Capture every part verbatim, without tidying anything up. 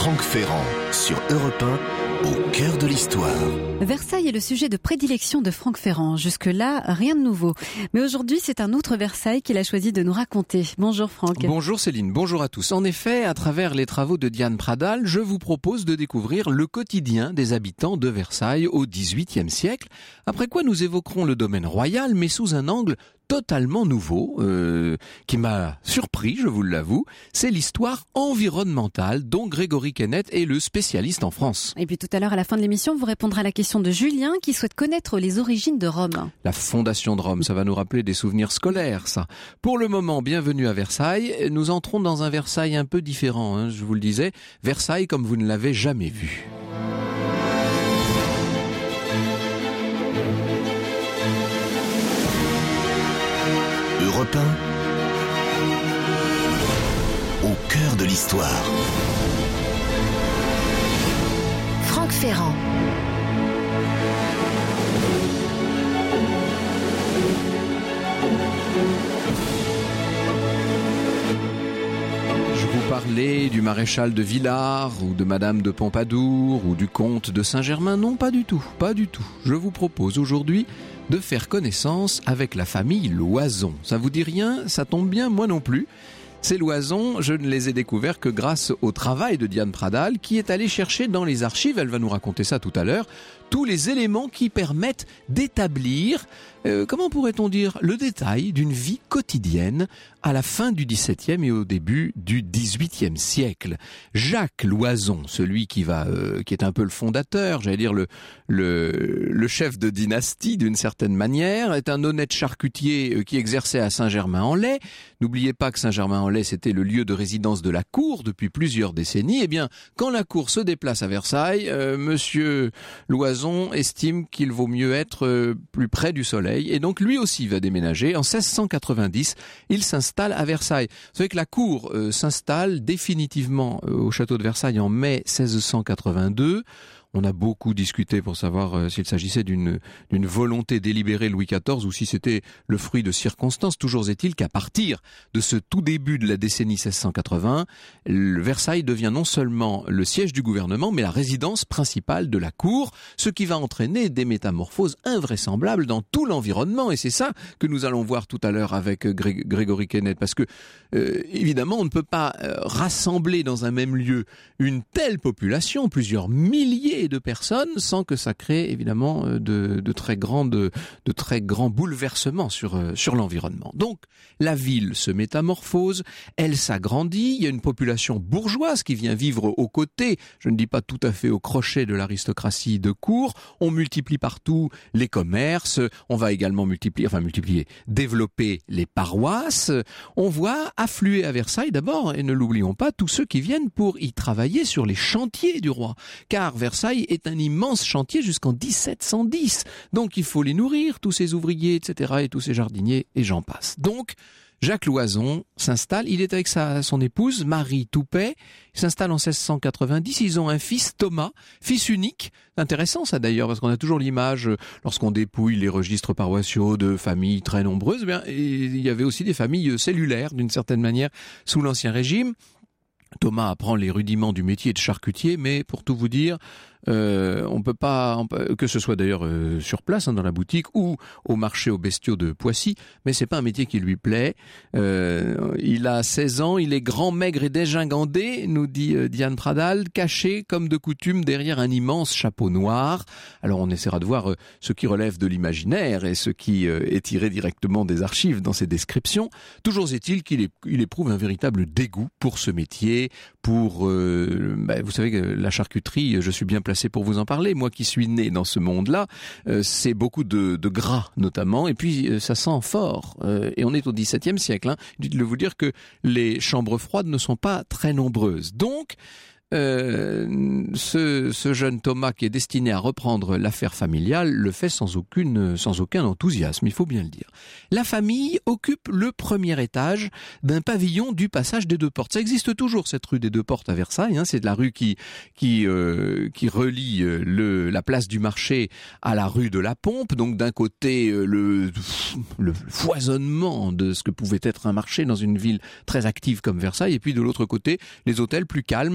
Franck Ferrand sur Europe un, au cœur de l'histoire. Versailles est le sujet de prédilection de Franck Ferrand. Jusque-là, rien de nouveau. Mais aujourd'hui, c'est un autre Versailles qu'il a choisi de nous raconter. Bonjour Franck. Bonjour Céline, bonjour à tous. En effet, à travers les travaux de Diane Pradal, je vous propose de découvrir le quotidien des habitants de Versailles au dix-huitième siècle. Après quoi, nous évoquerons le domaine royal, mais sous un angle totalement nouveau, euh, qui m'a surpris, je vous l'avoue, c'est l'histoire environnementale dont Grégory Kenneth est le spécialiste en France. Et puis tout à l'heure, à la fin de l'émission, vous répondrez à la question de Julien qui souhaite connaître les origines de Rome. La fondation de Rome, ça va nous rappeler des souvenirs scolaires, ça. Pour le moment, bienvenue à Versailles. Nous entrons dans un Versailles un peu différent, hein, je vous le disais. Versailles comme vous ne l'avez jamais vu. Europe un, au cœur de l'histoire. Franck Ferrand. Je vous parlais du maréchal de Villars, ou de Madame de Pompadour, ou du comte de Saint-Germain. Non, pas du tout, pas du tout. Je vous propose aujourd'hui de faire connaissance avec la famille Loison. Ça vous dit rien? Ça tombe bien, moi non plus. Ces Loison, je ne les ai découverts que grâce au travail de Diane Pradal, qui est allée chercher dans les archives, elle va nous raconter ça tout à l'heure, tous les éléments qui permettent d'établir, euh, comment pourrait-on dire, le détail d'une vie quotidienne à la fin du dix-septième et au début du dix-huitième siècle. Jacques Loison, celui qui va, euh, qui est un peu le fondateur, j'allais dire le, le, le chef de dynastie d'une certaine manière, est un honnête charcutier qui exerçait à Saint-Germain-en-Laye. N'oubliez pas que Saint-Germain-en-Laye, c'était le lieu de résidence de la cour depuis plusieurs décennies. Eh bien, quand la cour se déplace à Versailles, euh, Monsieur Loison estime qu'il vaut mieux être euh, plus près du soleil, et donc lui aussi va déménager. En seize cent quatre-vingt-dix, il s'installe à Versailles. Vous savez que la cour euh, s'installe définitivement euh, au château de Versailles en mai seize cent quatre-vingt-deux. On a beaucoup discuté pour savoir euh, s'il s'agissait d'une d'une volonté délibérée de Louis quatorze ou si c'était le fruit de circonstances. Toujours est-il qu'à partir de ce tout début de la décennie seize cent quatre-vingts, le Versailles devient non seulement le siège du gouvernement, mais la résidence principale de la cour, ce qui va entraîner des métamorphoses invraisemblables dans tout l'environnement. Et c'est ça que nous allons voir tout à l'heure avec Gré- Grégory Kenneth, parce que euh, évidemment, on ne peut pas euh, rassembler dans un même lieu une telle population, plusieurs milliers de personnes, sans que ça crée évidemment de, de très grands de, de très grands bouleversements sur sur l'environnement. Donc la ville se métamorphose, elle s'agrandit, il y a une population bourgeoise qui vient vivre aux côtés, je ne dis pas tout à fait au crochet de l'aristocratie de cour. On multiplie partout les commerces, on va également multiplier, enfin multiplier, développer les paroisses. On voit affluer à Versailles d'abord, et ne l'oublions pas, tous ceux qui viennent pour y travailler sur les chantiers du roi, car Versailles est un immense chantier jusqu'en dix-sept cent dix. Donc il faut les nourrir, tous ces ouvriers, et cetera, et tous ces jardiniers, et j'en passe. Donc, Jacques Loison s'installe, il est avec sa, son épouse, Marie Toupet, il s'installe en seize cent quatre-vingt-dix, ils ont un fils, Thomas, fils unique. Intéressant ça d'ailleurs, parce qu'on a toujours l'image, lorsqu'on dépouille les registres paroissiaux de familles très nombreuses, eh bien, il y avait aussi des familles cellulaires, d'une certaine manière, sous l'Ancien Régime. Thomas apprend les rudiments du métier de charcutier, mais pour tout vous dire, euh, on peut pas, on peut, que ce soit d'ailleurs euh, sur place hein, dans la boutique ou au marché aux bestiaux de Poissy, mais c'est pas un métier qui lui plaît. Euh, il a seize ans, il est grand, maigre et dégingandé, nous dit euh, Diane Pradal, caché comme de coutume derrière un immense chapeau noir. Alors on essaiera de voir euh, ce qui relève de l'imaginaire et ce qui euh, est tiré directement des archives dans ces descriptions. Toujours est-il qu'il est, il éprouve un véritable dégoût pour ce métier, pour, euh, bah, vous savez que la charcuterie, je suis bien placé pour vous en parler. Moi qui suis né dans ce monde-là, euh, c'est beaucoup de, de gras notamment, et puis euh, ça sent fort. Euh, et on est au dix-septième siècle. Hein. Dites-le vous dire que les chambres froides ne sont pas très nombreuses. Donc, Euh, ce, ce jeune Thomas qui est destiné à reprendre l'affaire familiale le fait sans aucune, sans aucun enthousiasme, il faut bien le dire. La famille occupe le premier étage d'un pavillon du passage des Deux Portes. Ça existe toujours cette rue des Deux Portes à Versailles. Hein, c'est de la rue qui qui euh, qui relie le la place du Marché à la rue de la Pompe. Donc d'un côté le le foisonnement de ce que pouvait être un marché dans une ville très active comme Versailles, et puis de l'autre côté les hôtels plus calmes. Euh,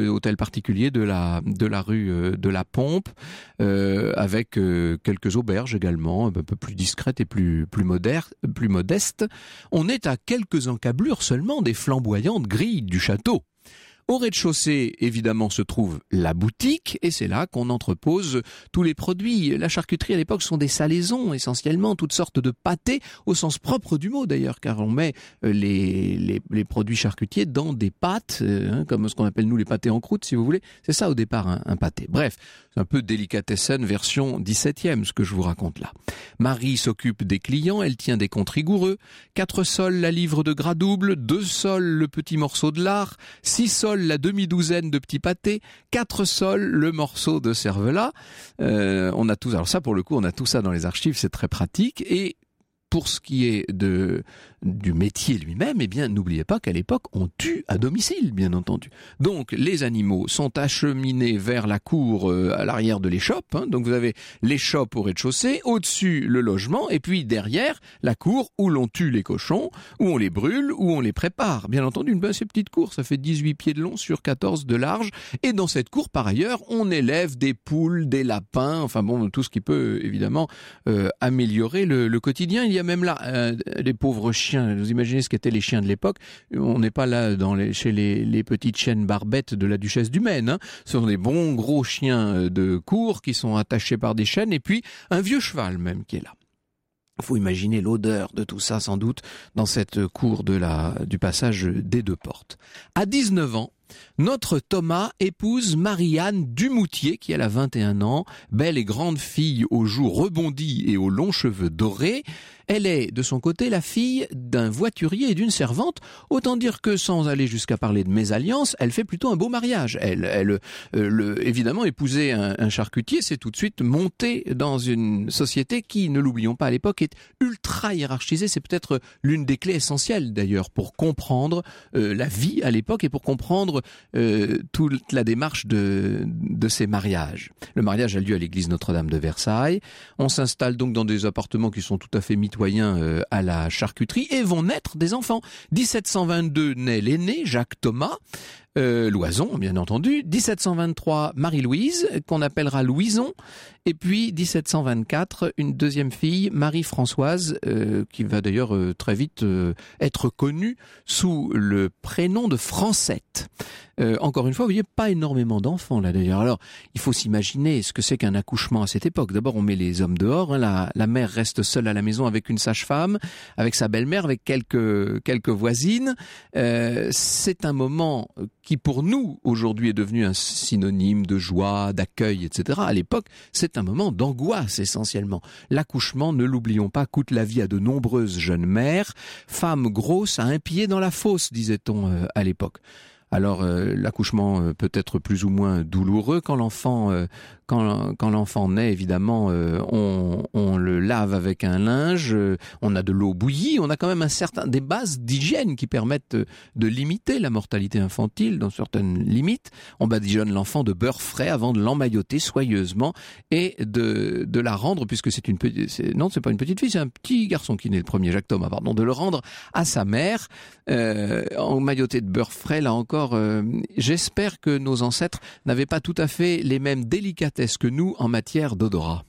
hôtel particulier de la, de la rue euh, de la Pompe, euh, avec euh, quelques auberges également, un peu plus discrètes et plus, plus, moderne, plus modestes. On est à quelques encablures seulement des flamboyantes grilles du château. Au rez-de-chaussée, évidemment, se trouve la boutique et c'est là qu'on entrepose tous les produits. La charcuterie à l'époque sont des salaisons essentiellement, toutes sortes de pâtés au sens propre du mot d'ailleurs, car on met les, les, les produits charcutiers dans des pâtes, hein, comme ce qu'on appelle nous les pâtés en croûte si vous voulez. C'est ça au départ un, un pâté. Bref, c'est un peu délicatessen version dix-septième ce que je vous raconte là. Marie s'occupe des clients, elle tient des comptes rigoureux. Quatre sols la livre de gras double, deux sols le petit morceau de lard, six sols la demi-douzaine de petits pâtés, quatre sols le morceau de cervelas. Euh, on a tout, alors ça pour le coup, on a tout ça dans les archives, c'est très pratique. Et pour ce qui est de, du métier lui-même, eh bien, n'oubliez pas qu'à l'époque, on tue à domicile, bien entendu. Donc, les animaux sont acheminés vers la cour euh, à l'arrière de l'échoppe. Hein. Donc, vous avez l'échoppe au rez-de-chaussée, au-dessus, le logement, et puis derrière, la cour où l'on tue les cochons, où on les brûle, où on les prépare. Bien entendu, une assez petite cour, ça fait dix-huit pieds de long sur quatorze de large. Et dans cette cour, par ailleurs, on élève des poules, des lapins, enfin bon, tout ce qui peut, évidemment, euh, améliorer le, le quotidien. Il y a même là, euh, les pauvres chiens, vous imaginez ce qu'étaient les chiens de l'époque, on n'est pas là dans les, chez les, les petites chiennes barbettes de la duchesse du Maine, hein. Ce sont des bons gros chiens de cour qui sont attachés par des chaînes et puis un vieux cheval même qui est là. Il faut imaginer l'odeur de tout ça sans doute dans cette cour de la, du passage des deux portes. À dix-neuf ans, notre Thomas épouse Marie-Anne Dumoutier, qui elle a vingt et un ans, belle et grande fille aux joues rebondies et aux longs cheveux dorés. Elle est, de son côté, la fille d'un voiturier et d'une servante. Autant dire que, sans aller jusqu'à parler de mésalliance, elle fait plutôt un beau mariage. Elle, elle euh, le, évidemment, épouser un, un charcutier, c'est tout de suite monter dans une société qui, ne l'oublions pas à l'époque, est ultra hiérarchisée. C'est peut-être l'une des clés essentielles, d'ailleurs, pour comprendre euh, la vie à l'époque et pour comprendre euh, toute la démarche de, de ces mariages. Le mariage a lieu à l'église Notre-Dame de Versailles. On s'installe donc dans des appartements qui sont tout à fait mitoyens euh, à la charcuterie et vont naître des enfants. dix-sept cent vingt-deux naît l'aîné, Jacques Thomas, euh, Loison bien entendu. dix-sept cent vingt-trois, Marie-Louise, qu'on appellera Louison. Et puis dix-sept cent vingt-quatre, une deuxième fille, Marie-Françoise, euh, qui va d'ailleurs euh, très vite euh, être connue sous le prénom de Francette. Euh, encore une fois, vous voyez, pas énormément d'enfants là d'ailleurs. Alors, il faut s'imaginer ce que c'est qu'un accouchement à cette époque. D'abord, on met les hommes dehors. Hein, la, la mère reste seule à la maison avec une sage-femme, avec sa belle-mère, avec quelques quelques voisines. Euh, c'est un moment qui, pour nous, aujourd'hui, est devenu un synonyme de joie, d'accueil, et cetera. À l'époque, c'est un moment d'angoisse essentiellement. L'accouchement, ne l'oublions pas, coûte la vie à de nombreuses jeunes mères. Femmes grosses à un pied dans la fosse, disait-on euh, à l'époque. Alors euh, l'accouchement euh, peut être plus ou moins douloureux quand l'enfant euh, quand quand l'enfant naît, évidemment euh, on on le lave avec un linge, euh, on a de l'eau bouillie, on a quand même un certain des bases d'hygiène qui permettent de, de limiter la mortalité infantile dans certaines limites. On badigeonne l'enfant de beurre frais avant de l'emmailloter soigneusement et de de la rendre, puisque c'est une petite c'est, non c'est pas une petite fille, c'est un petit garçon qui naît, le premier Jacques Thomas, pardon, de le rendre à sa mère euh, emmailloté de beurre frais là encore. Euh, j'espère que nos ancêtres n'avaient pas tout à fait les mêmes délicatesses que nous en matière d'odorat.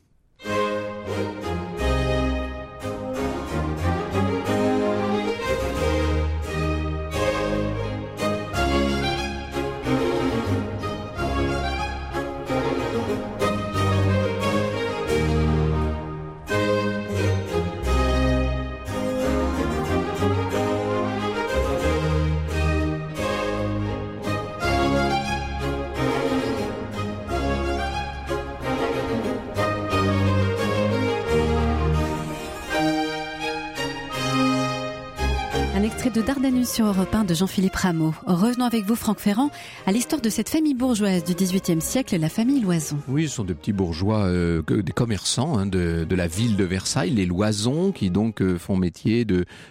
De Dardanus sur Europe un de Jean-Philippe Rameau. Revenons avec vous, Franck Ferrand, à l'histoire de cette famille bourgeoise du dix-huitième siècle, la famille Loison. Oui, ce sont des petits bourgeois, euh, des commerçants hein, de, de la ville de Versailles, les Loisons, qui donc euh, font métier de,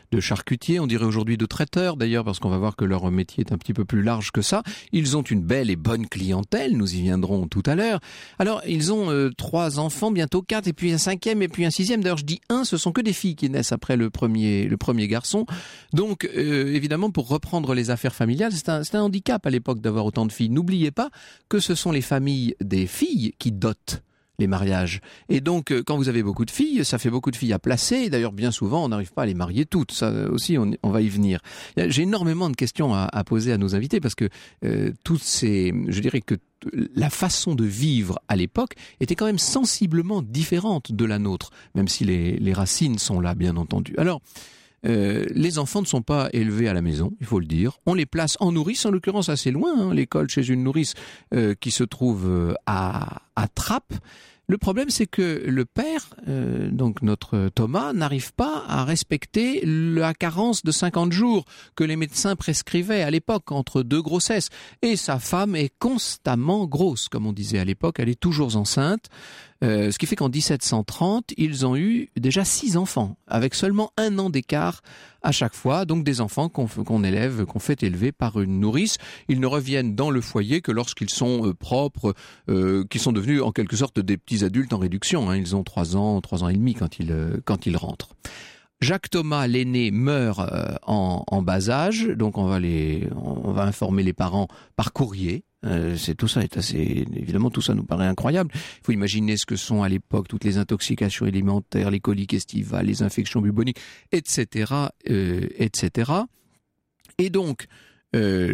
de charcutiers, on dirait aujourd'hui de traiteurs d'ailleurs, parce qu'on va voir que leur métier est un petit peu plus large que ça. Ils ont une belle et bonne clientèle, nous y viendrons tout à l'heure. Alors, ils ont euh, trois enfants, bientôt quatre, et puis un cinquième, et puis un sixième. D'ailleurs, je dis un, ce sont que des filles qui naissent après le premier, le premier garçon. Donc, euh, évidemment, pour reprendre les affaires familiales, c'est un, c'est un handicap à l'époque d'avoir autant de filles. N'oubliez pas que ce sont les familles des filles qui dotent les mariages. Et donc, quand vous avez beaucoup de filles, ça fait beaucoup de filles à placer. D'ailleurs, bien souvent, on n'arrive pas à les marier toutes. Ça aussi, on, on va y venir. J'ai énormément de questions à, à poser à nos invités parce que euh, toutes ces, je dirais que la façon de vivre à l'époque était quand même sensiblement différente de la nôtre, même si les, les racines sont là, bien entendu. Alors, Euh, les enfants ne sont pas élevés à la maison, il faut le dire. On les place en nourrice, en l'occurrence assez loin, hein, l'école chez une nourrice euh, qui se trouve à, à Trappes. Le problème, c'est que le père, euh, donc notre Thomas, n'arrive pas à respecter la carence de cinquante jours que les médecins prescrivaient à l'époque entre deux grossesses. Et sa femme est constamment grosse, comme on disait à l'époque, elle est toujours enceinte. Euh, ce qui fait qu'en dix-sept cent trente, ils ont eu déjà six enfants, avec seulement un an d'écart à chaque fois, donc des enfants qu'on, qu'on élève, qu'on fait élever par une nourrice. Ils ne reviennent dans le foyer que lorsqu'ils sont euh, propres, euh, qu'ils sont devenus en quelque sorte des petits adultes en réduction. Hein. Ils ont trois ans, trois ans et demi quand ils, euh, quand ils rentrent. Jacques Thomas, l'aîné, meurt euh, en, en bas âge, donc on va les, on va informer les parents par courrier. Euh, c'est tout ça est assez, évidemment, tout ça nous paraît incroyable. Il faut imaginer ce que sont à l'époque toutes les intoxications élémentaires, les coliques estivales, les infections buboniques, et cetera, euh, et cetera. Et donc, euh,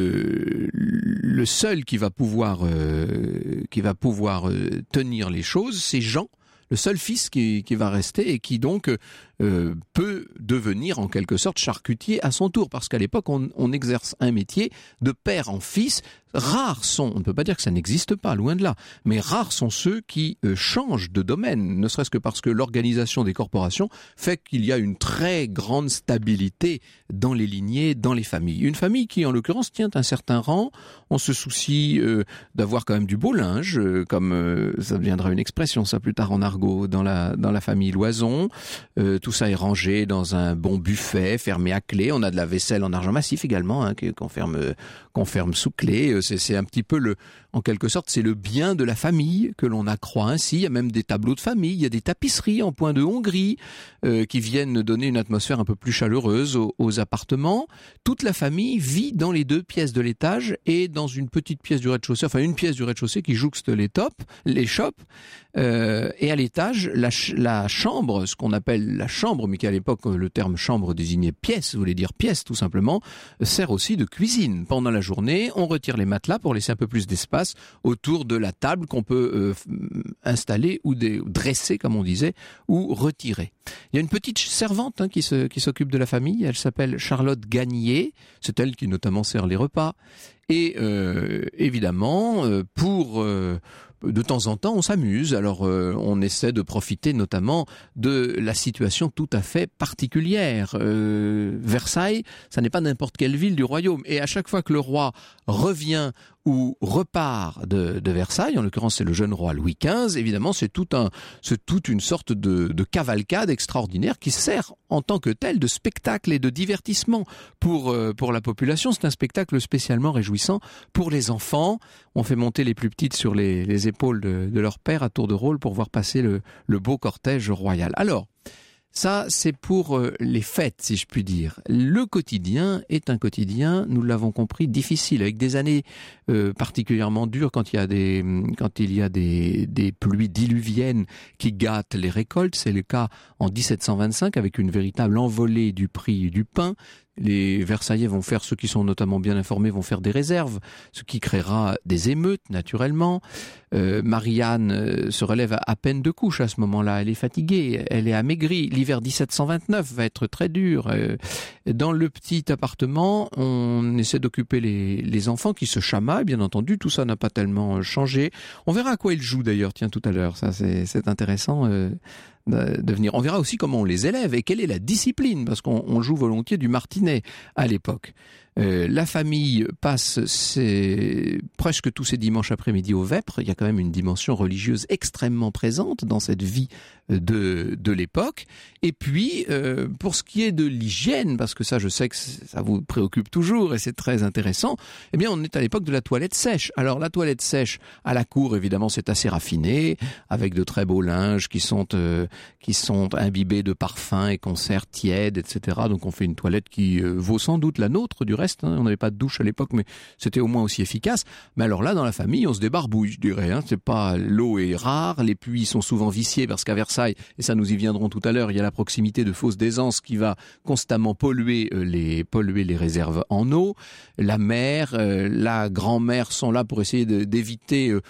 le, le seul qui va pouvoir, euh, qui va pouvoir euh, tenir les choses, c'est Jean. Le seul fils qui, qui va rester et qui donc euh, peut devenir en quelque sorte charcutier à son tour, parce qu'à l'époque on, on exerce un métier de père en fils. Rares sont, on ne peut pas dire que ça n'existe pas, loin de là, mais rares sont ceux qui euh, changent de domaine, ne serait-ce que parce que l'organisation des corporations fait qu'il y a une très grande stabilité dans les lignées, dans les familles. Une famille qui, en l'occurrence, tient un certain rang. On se soucie euh, d'avoir quand même du beau linge, euh, comme euh, ça deviendra une expression, ça plus tard en argot, dans la, dans la famille Loison. Euh, tout ça est rangé dans un bon buffet, fermé à clé. On a de la vaisselle en argent massif également, hein, qu'on ferme, qu'on ferme sous clé. C'est, c'est un petit peu le, en quelque sorte, c'est le bien de la famille que l'on accroît ainsi. Il y a même des tableaux de famille, il y a des tapisseries en point de Hongrie euh, qui viennent donner une atmosphère un peu plus chaleureuse aux, aux appartements. Toute la famille vit dans les deux pièces de l'étage et dans une petite pièce du rez-de-chaussée, enfin une pièce du rez-de-chaussée qui jouxte les tops, les shops. Euh, et à l'étage, la, ch- la chambre, ce qu'on appelle la chambre, mais qui à l'époque le terme chambre désignait pièce, voulait dire pièce tout simplement, sert aussi de cuisine. Pendant la journée, on retire les matelas pour laisser un peu plus d'espace autour de la table qu'on peut euh, installer ou des, dresser, comme on disait, ou retirer. Il y a une petite servante hein, qui, se, qui s'occupe de la famille, elle s'appelle Charlotte Gagnier, c'est elle qui notamment sert les repas. Et euh, évidemment, euh, pour... Euh, de temps en temps, on s'amuse. Alors, euh, on essaie de profiter notamment de la situation tout à fait particulière. Euh, Versailles, ça n'est pas n'importe quelle ville du royaume. Et à chaque fois que le roi revient ou repart de, de Versailles, en l'occurrence c'est le jeune roi Louis quinze, évidemment c'est, tout un, c'est toute une sorte de, de cavalcade extraordinaire qui sert en tant que tel de spectacle et de divertissement pour, euh, pour la population. C'est un spectacle spécialement réjouissant pour les enfants. On fait monter les plus petites sur les, les épaules de, de leur père à tour de rôle pour voir passer le, le beau cortège royal. Alors, ça, c'est pour les fêtes, si je puis dire. Le quotidien est un quotidien, nous l'avons compris, difficile, avec des années euh, particulièrement dures quand il y a des, quand il y a des, des pluies diluviennes qui gâtent les récoltes. C'est le cas en dix-sept cent vingt-cinq avec une véritable envolée du prix du pain. Les Versaillais vont faire, ceux qui sont notamment bien informés, vont faire des réserves, ce qui créera des émeutes, naturellement. Euh, Marianne euh, se relève à, à peine de couches à ce moment-là. Elle est fatiguée, elle est amaigrie. L'hiver dix-sept cent vingt-neuf va être très dur. Euh, dans le petit appartement, on essaie d'occuper les, les enfants qui se chamaillent, bien entendu. Tout ça n'a pas tellement changé. On verra à quoi ils jouent d'ailleurs, tiens, tout à l'heure. Ça, c'est, c'est intéressant. Euh, de venir. On verra aussi comment on les élève et quelle est la discipline, parce qu'on on joue volontiers du martinet à l'époque. Euh, la famille passe ses, presque tous ses dimanches après-midi au vêpres. Il y a quand même une dimension religieuse extrêmement présente dans cette vie de, de l'époque. Et puis, euh, pour ce qui est de l'hygiène, parce que ça, je sais que ça vous préoccupe toujours et c'est très intéressant, eh bien, on est à l'époque de la toilette sèche. Alors, la toilette sèche à la cour, évidemment, c'est assez raffiné, avec de très beaux linges qui sont euh, qui sont imbibés de parfums et conserves tièdes, et cetera. Donc, on fait une toilette qui euh, vaut sans doute la nôtre, du reste. Hein. On n'avait pas de douche à l'époque, mais c'était au moins aussi efficace. Mais alors là, dans la famille, on se débarbouille, je dirais. Hein. C'est pas, l'eau est rare, les puits sont souvent viciés parce qu'à Versailles, et ça nous y viendrons tout à l'heure, il y a la proximité de Fosse d'Aisance qui va constamment polluer euh, les polluer les réserves en eau. La mère, euh, la grand-mère sont là pour essayer de, d'éviter euh,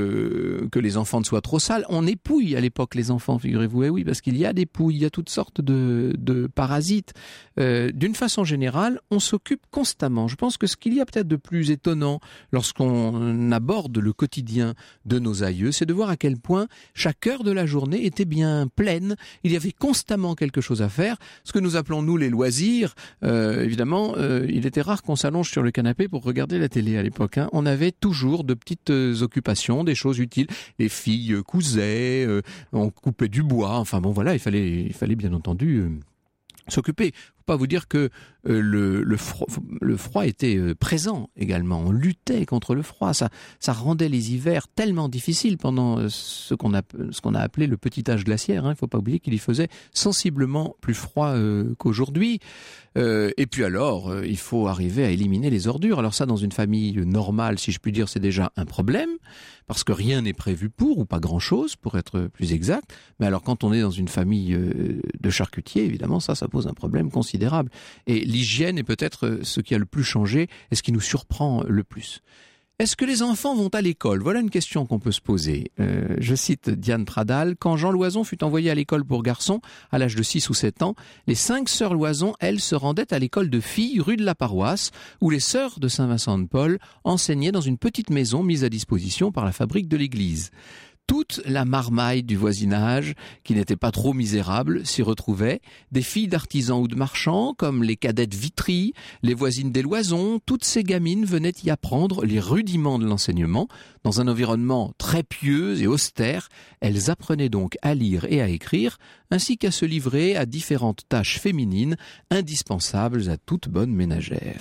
que que les enfants ne soient trop sales. On épouille à l'époque les enfants, figurez-vous. Et oui, parce qu'il y a des pouilles, il y a toutes sortes de de parasites. Euh, d'une façon générale, on s'occupe constamment. Je pense que ce qu'il y a peut-être de plus étonnant lorsqu'on aborde le quotidien de nos aïeux, c'est de voir à quel point chaque heure de la journée était bien pleine. Il y avait constamment quelque chose à faire. Ce que nous appelons nous les loisirs, euh, évidemment, euh, il était rare qu'on s'allonge sur le canapé pour regarder la télé à l'époque. Hein. On avait toujours de petites euh, occupations, des choses utiles. Les filles euh, cousaient, euh, on coupait du bois. Enfin bon, voilà, il fallait, il fallait bien entendu euh, s'occuper. Faut pas vous dire que euh, le, le, froid, le froid était euh, présent également. On luttait contre le froid. Ça, ça rendait les hivers tellement difficiles pendant euh, ce qu'on a, ce qu'on a appelé le petit âge glaciaire. Hein. Il faut pas oublier qu'il y faisait sensiblement plus froid euh, qu'aujourd'hui. Euh, et puis alors, euh, il faut arriver à éliminer les ordures. Alors ça, dans une famille normale, si je puis dire, c'est déjà un problème, parce que rien n'est prévu pour, ou pas grand-chose, pour être plus exact. Mais alors quand on est dans une famille euh, de charcutiers, évidemment, ça, ça pose un problème considérable. Et l'hygiène est peut-être ce qui a le plus changé et ce qui nous surprend le plus. Est-ce que les enfants vont à l'école ? Voilà une question qu'on peut se poser. Euh, je cite Diane Pradal. Quand Jean Loison fut envoyé à l'école pour garçons, à l'âge de six ou sept ans, les cinq sœurs Loison, elles, se rendaient à l'école de filles rue de la Paroisse, où les sœurs de Saint-Vincent-de-Paul enseignaient dans une petite maison mise à disposition par la fabrique de l'église. Toute la marmaille du voisinage, qui n'était pas trop misérable, s'y retrouvait. Des filles d'artisans ou de marchands, comme les cadettes Vitry, les voisines des Loisons, toutes ces gamines venaient y apprendre les rudiments de l'enseignement. Dans un environnement très pieux et austère, elles apprenaient donc à lire et à écrire, ainsi qu'à se livrer à différentes tâches féminines indispensables à toute bonne ménagère.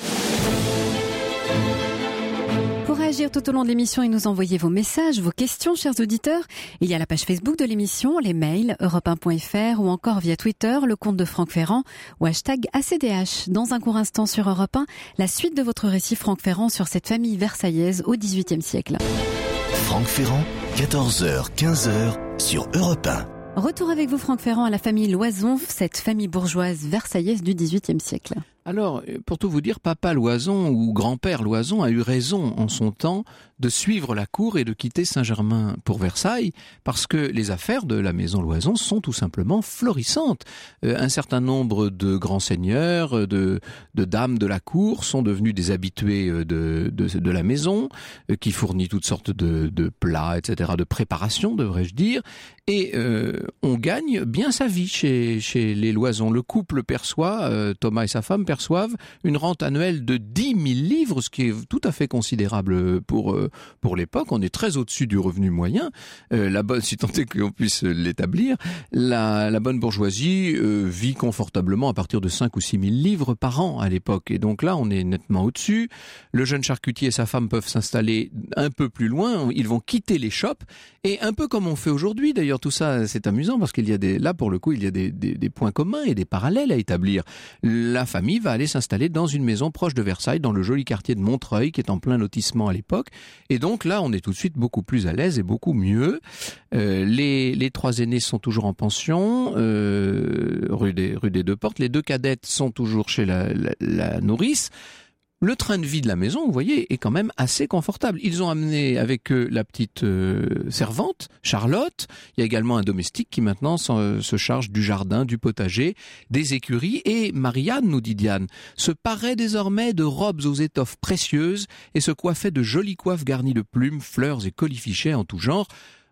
Pour réagir tout au long de l'émission et nous envoyer vos messages, vos questions, chers auditeurs, il y a la page Facebook de l'émission, les mails, europe un point f r ou encore via Twitter, le compte de Franck Ferrand ou hashtag A C D H. Dans un court instant sur Europe un, la suite de votre récit Franck Ferrand sur cette famille versaillaise au dix-huitième siècle. Franck Ferrand, quatorze heures quinze sur Europe un. Retour avec vous Franck Ferrand à la famille Loison, cette famille bourgeoise versaillaise du dix-huitième siècle. Alors, pour tout vous dire, papa Loison ou grand-père Loison a eu raison en son temps de suivre la cour et de quitter Saint-Germain pour Versailles, parce que les affaires de la maison Loison sont tout simplement florissantes. Euh, un certain nombre de grands seigneurs, de, de dames de la cour sont devenus des habitués de, de, de la maison, euh, qui fournit toutes sortes de, de plats, et cetera, de préparation, devrais-je dire, et euh, on gagne bien sa vie chez, chez les Loison. Le couple perçoit, euh, Thomas et sa femme, perçoivent une rente annuelle de dix mille livres, ce qui est tout à fait considérable pour euh, pour l'époque. On est très au-dessus du revenu moyen. Euh, la bonne, si tant est qu'on puisse l'établir, la, la bonne bourgeoisie euh, vit confortablement à partir de cinq ou six mille livres par an à l'époque. Et donc là, on est nettement au-dessus. Le jeune charcutier et sa femme peuvent s'installer un peu plus loin. Ils vont quitter les shops. Et un peu comme on fait aujourd'hui, d'ailleurs, tout ça, c'est amusant parce qu'il y a des, là, pour le coup, il y a des, des, des points communs et des parallèles à établir. La famille va aller s'installer dans une maison proche de Versailles, dans le joli quartier de Montreuil, qui est en plein lotissement à l'époque. Et donc là, on est tout de suite beaucoup plus à l'aise et beaucoup mieux. Euh, les, les trois aînés sont toujours en pension, euh, rue des, rue des Deux Portes. Les deux cadettes sont toujours chez la, la, la nourrice. Le train de vie de la maison, vous voyez, est quand même assez confortable. Ils ont amené avec eux la petite euh, servante, Charlotte. Il y a également un domestique qui maintenant se, se charge du jardin, du potager, des écuries. Et Marianne, nous dit Diane, se parait désormais de robes aux étoffes précieuses et se coiffait de jolies coiffes garnies de plumes, fleurs et colifichets en tout genre.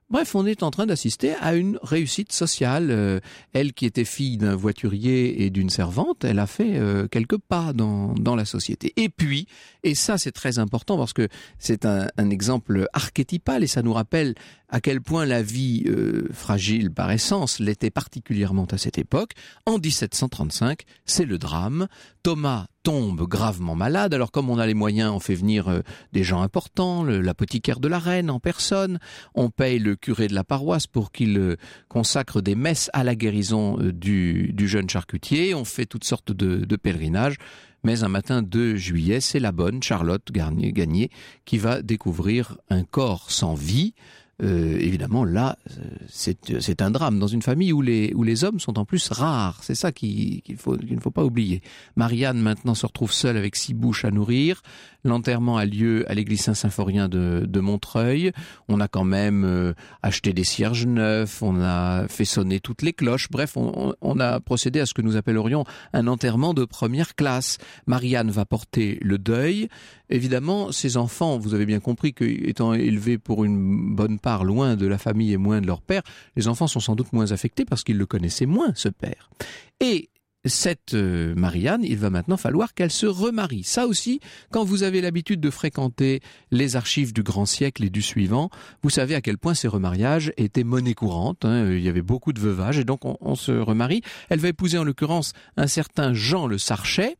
Bref, on est en train d'assister à une réussite sociale. Euh, elle qui était fille d'un voiturier et d'une servante, elle a fait euh, quelques pas dans, dans la société. Et puis, et ça c'est très important parce que c'est un, un exemple archétypal et ça nous rappelle à quel point la vie euh, fragile par essence l'était particulièrement à cette époque. En dix-sept cent trente-cinq, c'est le drame. Thomas tombe gravement malade. Alors comme on a les moyens, on fait venir euh, des gens importants, le, l'apothicaire de la reine en personne. On paye le curé de la paroisse pour qu'il euh, consacre des messes à la guérison euh, du, du jeune charcutier. On fait toutes sortes de, de pèlerinages. Mais un matin de juillet, c'est la bonne Charlotte Gagné qui va découvrir un corps sans vie. Euh, évidemment, là, c'est, c'est un drame dans une famille où les, où les hommes sont en plus rares. C'est ça qui, qu'il faut, qu'il ne faut pas oublier. Marianne, maintenant, se retrouve seule avec six bouches à nourrir. L'enterrement a lieu à l'église Saint-Symphorien de, de Montreuil. On a quand même euh, acheté des cierges neufs, on a fait sonner toutes les cloches. Bref, on, on a procédé à ce que nous appellerions un enterrement de première classe. Marianne va porter le deuil. Évidemment, ces enfants, vous avez bien compris qu'étant élevés pour une bonne part loin de la famille et moins de leur père, les enfants sont sans doute moins affectés parce qu'ils le connaissaient moins, ce père. Et cette euh, Marianne, il va maintenant falloir qu'elle se remarie. Ça aussi, quand vous avez l'habitude de fréquenter les archives du grand siècle et du suivant, vous savez à quel point ces remariages étaient monnaie courante. Hein, il y avait beaucoup de veuvages et donc on, on se remarie. Elle va épouser en l'occurrence un certain Jean le Sarchet,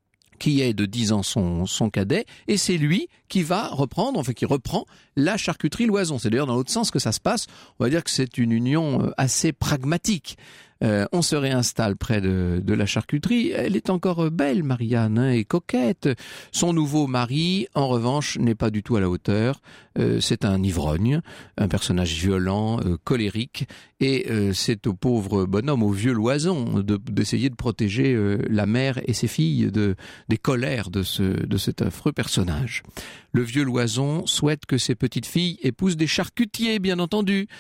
qui est de dix ans son, son cadet, et c'est lui qui va reprendre, enfin qui reprend la charcuterie Loison. C'est d'ailleurs dans l'autre sens que ça se passe. On va dire que c'est une union assez pragmatique. Euh, on se réinstalle près de, de la charcuterie. Elle est encore belle, Marianne, hein, et coquette. Son nouveau mari, en revanche, n'est pas du tout à la hauteur. Euh, c'est un ivrogne, un personnage violent, euh, colérique, et euh, c'est au pauvre bonhomme, au vieux Loison, de, d'essayer de protéger euh, la mère et ses filles de, des colères de, ce, de cet affreux personnage. Le vieux Loison souhaite que ses petites filles épousent des charcutiers, bien entendu,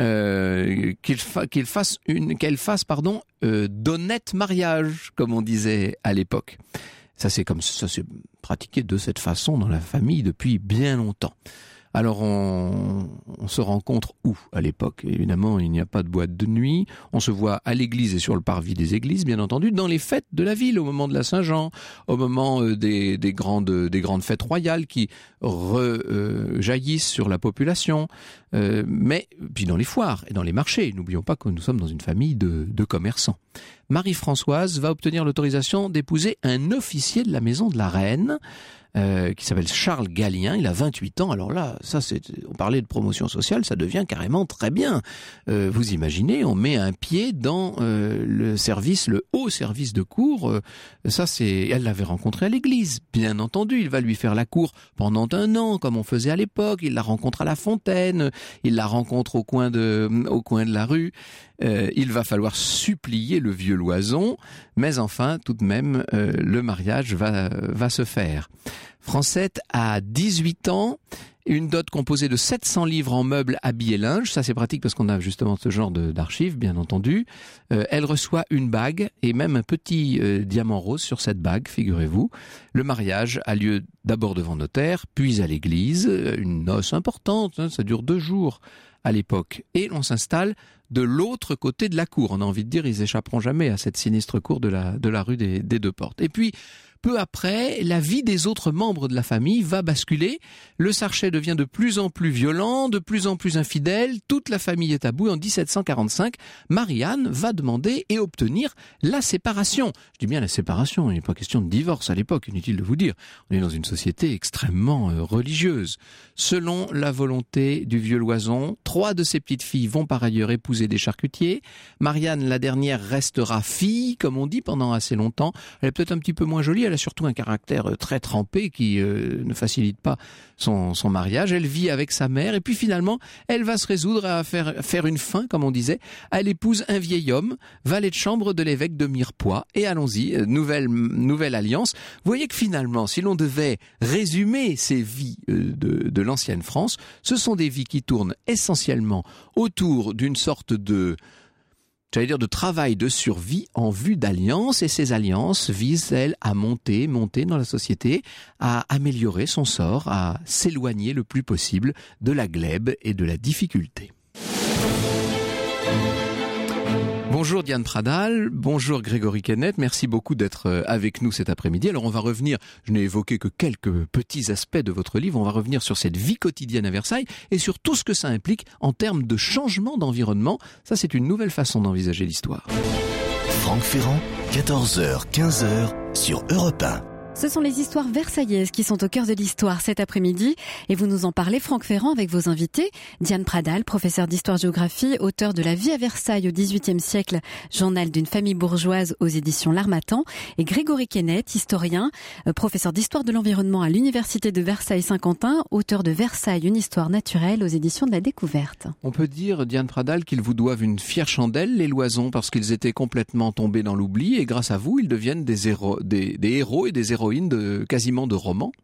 euh, qu'il fa- qu'il fasse une, qu'elle fasse, pardon, euh, d'honnêtes mariages, comme on disait à l'époque. Ça c'est comme ça s'est pratiqué de cette façon dans la famille depuis bien longtemps. Alors on, on se rencontre où à l'époque ? Évidemment, il n'y a pas de boîte de nuit. On se voit à l'église et sur le parvis des églises, bien entendu, dans les fêtes de la ville, au moment de la Saint-Jean, au moment des, des, grandes, des grandes fêtes royales qui rejaillissent euh, sur la population. Euh, mais puis dans les foires et dans les marchés. N'oublions pas que nous sommes dans une famille de, de commerçants. Marie-Françoise va obtenir l'autorisation d'épouser un officier de la maison de la reine, Euh, qui s'appelle Charles Gallien. Il a vingt-huit ans. Alors là, ça, c'est, on parlait de promotion sociale, ça devient carrément très bien. Euh, vous imaginez, on met un pied dans euh, le service, le haut service de cour. Euh, ça, c'est, elle l'avait rencontré à l'église, bien entendu. Il va lui faire la cour pendant un an, comme on faisait à l'époque. Il la rencontre à la Fontaine, il la rencontre au coin de, au coin de la rue. Euh, il va falloir supplier le vieux Loison, mais enfin, tout de même, euh, le mariage va, va se faire. Francette a dix-huit ans, une dot composée de sept cents livres en meubles, habits et linge. Ça, c'est pratique parce qu'on a justement ce genre de, d'archives, bien entendu. Euh, elle reçoit une bague et même un petit euh, diamant rose sur cette bague, figurez-vous. Le mariage a lieu d'abord devant notaire, puis à l'église. Une noce importante, hein, ça dure deux jours à l'époque. Et on s'installe de l'autre côté de la cour. On a envie de dire, ils échapperont jamais à cette sinistre cour de la, de la rue des, des Deux Portes. Et puis, peu après, la vie des autres membres de la famille va basculer. Le Sarchet devient de plus en plus violent, de plus en plus infidèle. Toute la famille est à bout. En dix-sept cent quarante-cinq, Marianne va demander et obtenir la séparation. Je dis bien la séparation, il n'est pas question de divorce à l'époque, inutile de vous dire. On est dans une société extrêmement euh, religieuse. Selon la volonté du vieux Loison, trois de ses petites filles vont par ailleurs épouser des charcutiers. Marianne, la dernière, restera fille, comme on dit, pendant assez longtemps. Elle est peut-être un petit peu moins jolie, elle a surtout un caractère très trempé qui euh, ne facilite pas son, son mariage. Elle vit avec sa mère et puis finalement, elle va se résoudre à faire, faire une fin, comme on disait. Elle épouse un vieil homme, valet de chambre de l'évêque de Mirepoix. Et allons-y, nouvelle, nouvelle alliance. Vous voyez que finalement, si l'on devait résumer ces vies de, de l'ancienne France, ce sont des vies qui tournent essentiellement autour d'une sorte de... j'allais dire de travail de survie en vue d'alliances, et ces alliances visent, elles, à monter, monter dans la société, à améliorer son sort, à s'éloigner le plus possible de la glèbe et de la difficulté. Bonjour Diane Pradal, bonjour Grégory Kenneth, merci beaucoup d'être avec nous cet après-midi. Alors on va revenir, je n'ai évoqué que quelques petits aspects de votre livre, on va revenir sur cette vie quotidienne à Versailles et sur tout ce que ça implique en termes de changement d'environnement. Ça, c'est une nouvelle façon d'envisager l'histoire. Franck Ferrand, quatorze heures quinze sur Europe un. Ce sont les histoires versaillaises qui sont au cœur de l'histoire cet après-midi et vous nous en parlez, Franck Ferrand, avec vos invités. Diane Pradal, professeure d'histoire-géographie, auteur de La vie à Versailles au dix-huitième siècle, journal d'une famille bourgeoise aux éditions L'Harmattan, et Grégory Kenneth, historien, professeur d'histoire de l'environnement à l'université de Versailles-Saint-Quentin, auteur de Versailles, une histoire naturelle aux éditions de la Découverte. On peut dire, Diane Pradal, qu'ils vous doivent une fière chandelle, les Loisons, parce qu'ils étaient complètement tombés dans l'oubli et grâce à vous, ils deviennent des héros, des, des héros et des héros de quasiment de romans.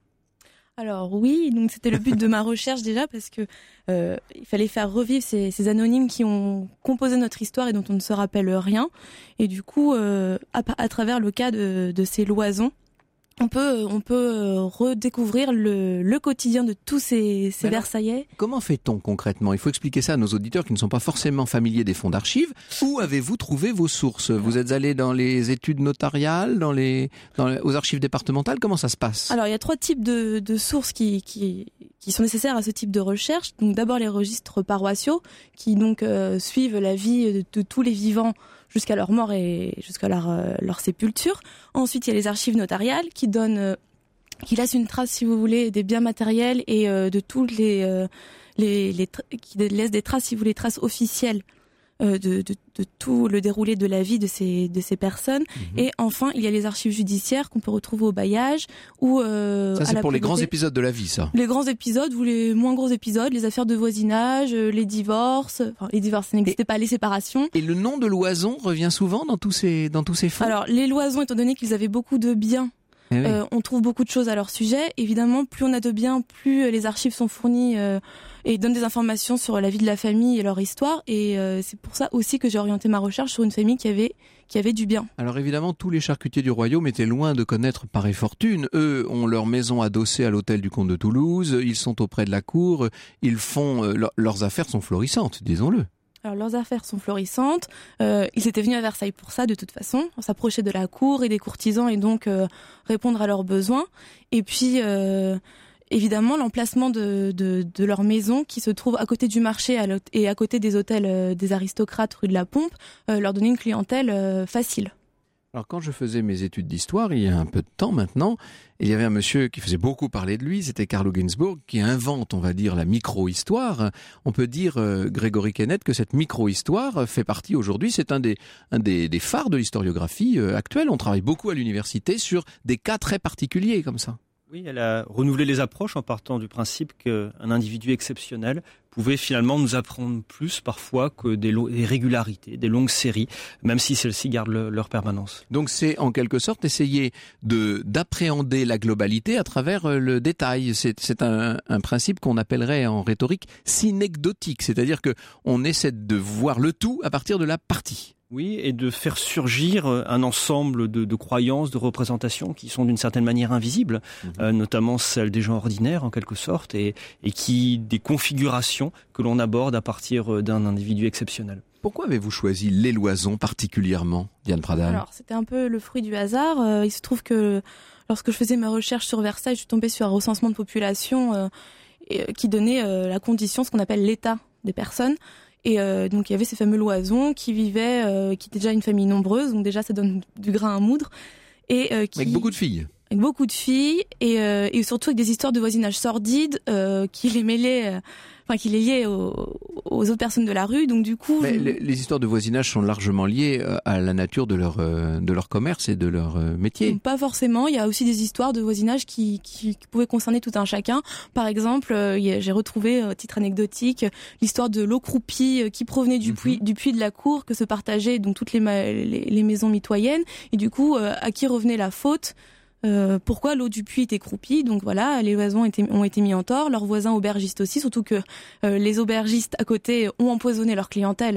Alors oui, donc c'était le but de ma recherche déjà parce que euh, il fallait faire revivre ces, ces anonymes qui ont composé notre histoire et dont on ne se rappelle rien. Et du coup, euh, à, à travers le cas de, de ces Loisons, on peut on peut redécouvrir le, le quotidien de tous ces, ces alors, Versaillais. Comment fait-on concrètement ? Il faut expliquer ça à nos auditeurs qui ne sont pas forcément familiers des fonds d'archives. Où avez-vous trouvé vos sources ? Vous êtes allé dans les études notariales, dans les, dans les aux archives départementales ? Comment ça se passe ? Alors il y a trois types de, de sources qui, qui qui sont nécessaires à ce type de recherche. Donc d'abord les registres paroissiaux qui donc euh, suivent la vie de, de tous les vivants jusqu'à leur mort et jusqu'à leur, euh, leur sépulture. Ensuite, il y a les archives notariales qui donnent, euh, qui laissent une trace, si vous voulez, des biens matériels et euh, de tous les, euh, les, les tra- qui laissent des traces, si vous voulez, traces officielles euh, de, de, de tout le déroulé de la vie de ces, de ces personnes. Mmh. Et enfin, il y a les archives judiciaires qu'on peut retrouver au bailliage ou euh, ça, c'est à la pour les grands épisodes de la vie, ça. Les grands épisodes ou les moins gros épisodes, les affaires de voisinage, les divorces. Enfin, les divorces, ça n'existait et, pas, les séparations. Et le nom de Loison revient souvent dans tous ces, dans tous ces fonds. Alors, les Loisons, étant donné qu'ils avaient beaucoup de biens, eh oui. euh, on trouve beaucoup de choses à leur sujet. Évidemment, plus on a de biens, plus les archives sont fournies euh, et donnent des informations sur la vie de la famille et leur histoire. Et euh, c'est pour ça aussi que j'ai orienté ma recherche sur une famille qui avait qui avait du bien. Alors évidemment, tous les charcutiers du royaume étaient loin de connaître pareille fortune. Eux ont leur maison adossée à l'hôtel du comte de Toulouse, ils sont auprès de la cour, ils font euh, leur, leurs affaires sont florissantes, disons-le. Alors leurs affaires sont florissantes, euh, ils étaient venus à Versailles pour ça de toute façon, on s'approchait de la cour et des courtisans et donc euh, répondre à leurs besoins. Et puis euh, évidemment l'emplacement de, de, de leur maison qui se trouve à côté du marché à et à côté des hôtels euh, des aristocrates rue de la Pompe euh, leur donnait une clientèle euh, facile. Alors quand je faisais mes études d'histoire, il y a un peu de temps maintenant, il y avait un monsieur qui faisait beaucoup parler de lui, c'était Carlo Ginzburg, qui invente, on va dire, la micro-histoire. On peut dire, euh, Grégory Kenneth, que cette micro-histoire fait partie aujourd'hui, c'est un des, un des, des phares de l'historiographie euh, actuelle. On travaille beaucoup à l'université sur des cas très particuliers comme ça. Oui, elle a renouvelé les approches en partant du principe qu'un individu exceptionnel pouvait finalement nous apprendre plus parfois que des, lo- des régularités, des longues séries, même si celles-ci gardent le, leur permanence. Donc c'est en quelque sorte essayer de d'appréhender la globalité à travers le détail. C'est, c'est un, un principe qu'on appellerait en rhétorique synecdotique, c'est-à-dire que on essaie de voir le tout à partir de la partie. Oui, et de faire surgir un ensemble de, de croyances, de représentations qui sont d'une certaine manière invisibles, mmh. euh, notamment celles des gens ordinaires en quelque sorte, et, et qui des configurations que l'on aborde à partir d'un individu exceptionnel. Pourquoi avez-vous choisi les Loisons particulièrement, Diane Pradal ? Alors, c'était un peu le fruit du hasard. Euh, il se trouve que lorsque je faisais ma recherche sur Versailles, je suis tombée sur un recensement de population euh, et, qui donnait euh, la condition, ce qu'on appelle l'état des personnes. Et euh, donc il y avait ces fameux Loisons qui vivaient, euh, qui étaient déjà une famille nombreuse, donc déjà ça donne du grain à moudre. Et euh, qui... Avec beaucoup de filles. Avec beaucoup de filles et, euh, et surtout avec des histoires de voisinage sordides euh, qui les mêlaient, euh, enfin qui les liaient aux, aux autres personnes de la rue. Donc du coup, mais les, les histoires de voisinage sont largement liées à la nature de leur euh, de leur commerce et de leur euh, métier. Pas forcément. Il y a aussi des histoires de voisinage qui qui, qui pouvaient concerner tout un chacun. Par exemple, euh, y a, j'ai retrouvé, euh, titre anecdotique, l'histoire de l'eau croupie euh, qui provenait du puits mm-hmm. du puits de la cour que se partageaient donc toutes les ma- les, les maisons mitoyennes. Et du coup, euh, à qui revenait la faute? Euh, pourquoi l'eau du puits était croupie. Donc voilà, les Loisons étaient, ont été mis en tort, leurs voisins aubergistes aussi, surtout que euh, les aubergistes à côté ont empoisonné leur clientèle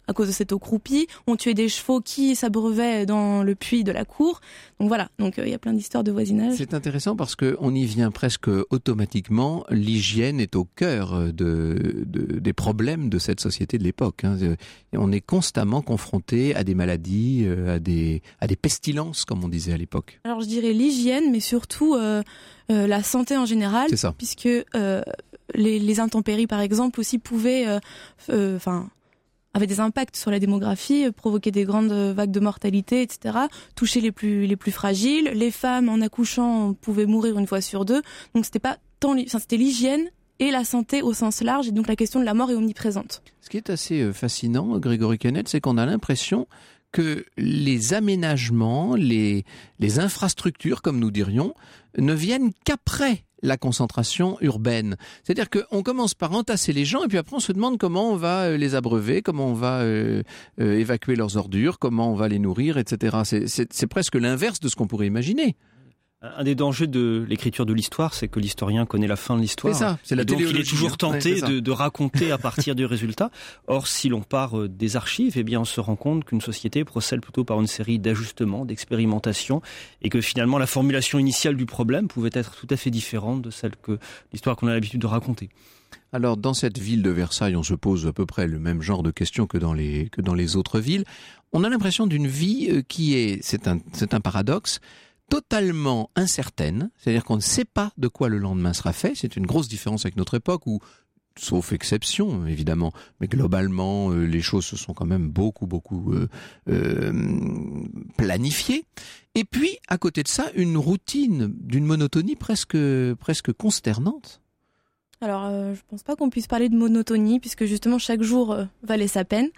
à cause de cette eau croupie. On tuait des chevaux qui s'abreuvaient dans le puits de la cour. Donc voilà, donc il euh, y a plein d'histoires de voisinage. C'est intéressant parce qu'on y vient presque automatiquement. L'hygiène est au cœur de, de, des problèmes de cette société de l'époque. Hein. On est constamment confronté à des maladies, à des, à des pestilences, comme on disait à l'époque. Alors je dirais l'hygiène, mais surtout euh, euh, la santé en général, C'est ça. puisque euh, les, les intempéries, par exemple, aussi pouvaient... Enfin... Euh, avait des impacts sur la démographie, euh, provoquer des grandes vagues de mortalité, et cetera. Toucher les plus les plus fragiles. Les femmes en accouchant pouvaient mourir une fois sur deux. Donc c'était pas tant, enfin c'était l'hygiène et la santé au sens large. Et donc la question de la mort est omniprésente. Ce qui est assez fascinant, Grégory Cannet, c'est qu'on a l'impression que les aménagements, les les infrastructures, comme nous dirions, ne viennent qu'après la concentration urbaine. C'est-à-dire qu'on commence par entasser les gens et puis après on se demande comment on va les abreuver, comment on va euh, euh, évacuer leurs ordures, comment on va les nourrir, et cetera. C'est, c'est, c'est presque l'inverse de ce qu'on pourrait imaginer. Un des dangers de l'écriture de l'histoire, c'est que l'historien connaît la fin de l'histoire. C'est ça, c'est la et donc il téléologie. est toujours tenté Ouais, de, de raconter à partir du résultat. Or, si l'on part des archives, eh bien, on se rend compte qu'une société procède plutôt par une série d'ajustements, d'expérimentations, et que finalement la formulation initiale du problème pouvait être tout à fait différente de celle que l'histoire qu'on a l'habitude de raconter. Alors, dans cette ville de Versailles, on se pose à peu près le même genre de questions que dans les, que dans les autres villes. On a l'impression d'une vie qui est, c'est un, c'est un paradoxe, totalement incertaine, c'est-à-dire qu'on ne sait pas de quoi le lendemain sera fait. C'est une grosse différence avec notre époque où, sauf exception évidemment, mais globalement euh, les choses se sont quand même beaucoup beaucoup euh, euh, planifiées. Et puis à côté de ça, une routine d'une monotonie presque presque consternante. Alors euh, je pense pas qu'on puisse parler de monotonie puisque justement chaque jour euh, valait sa peine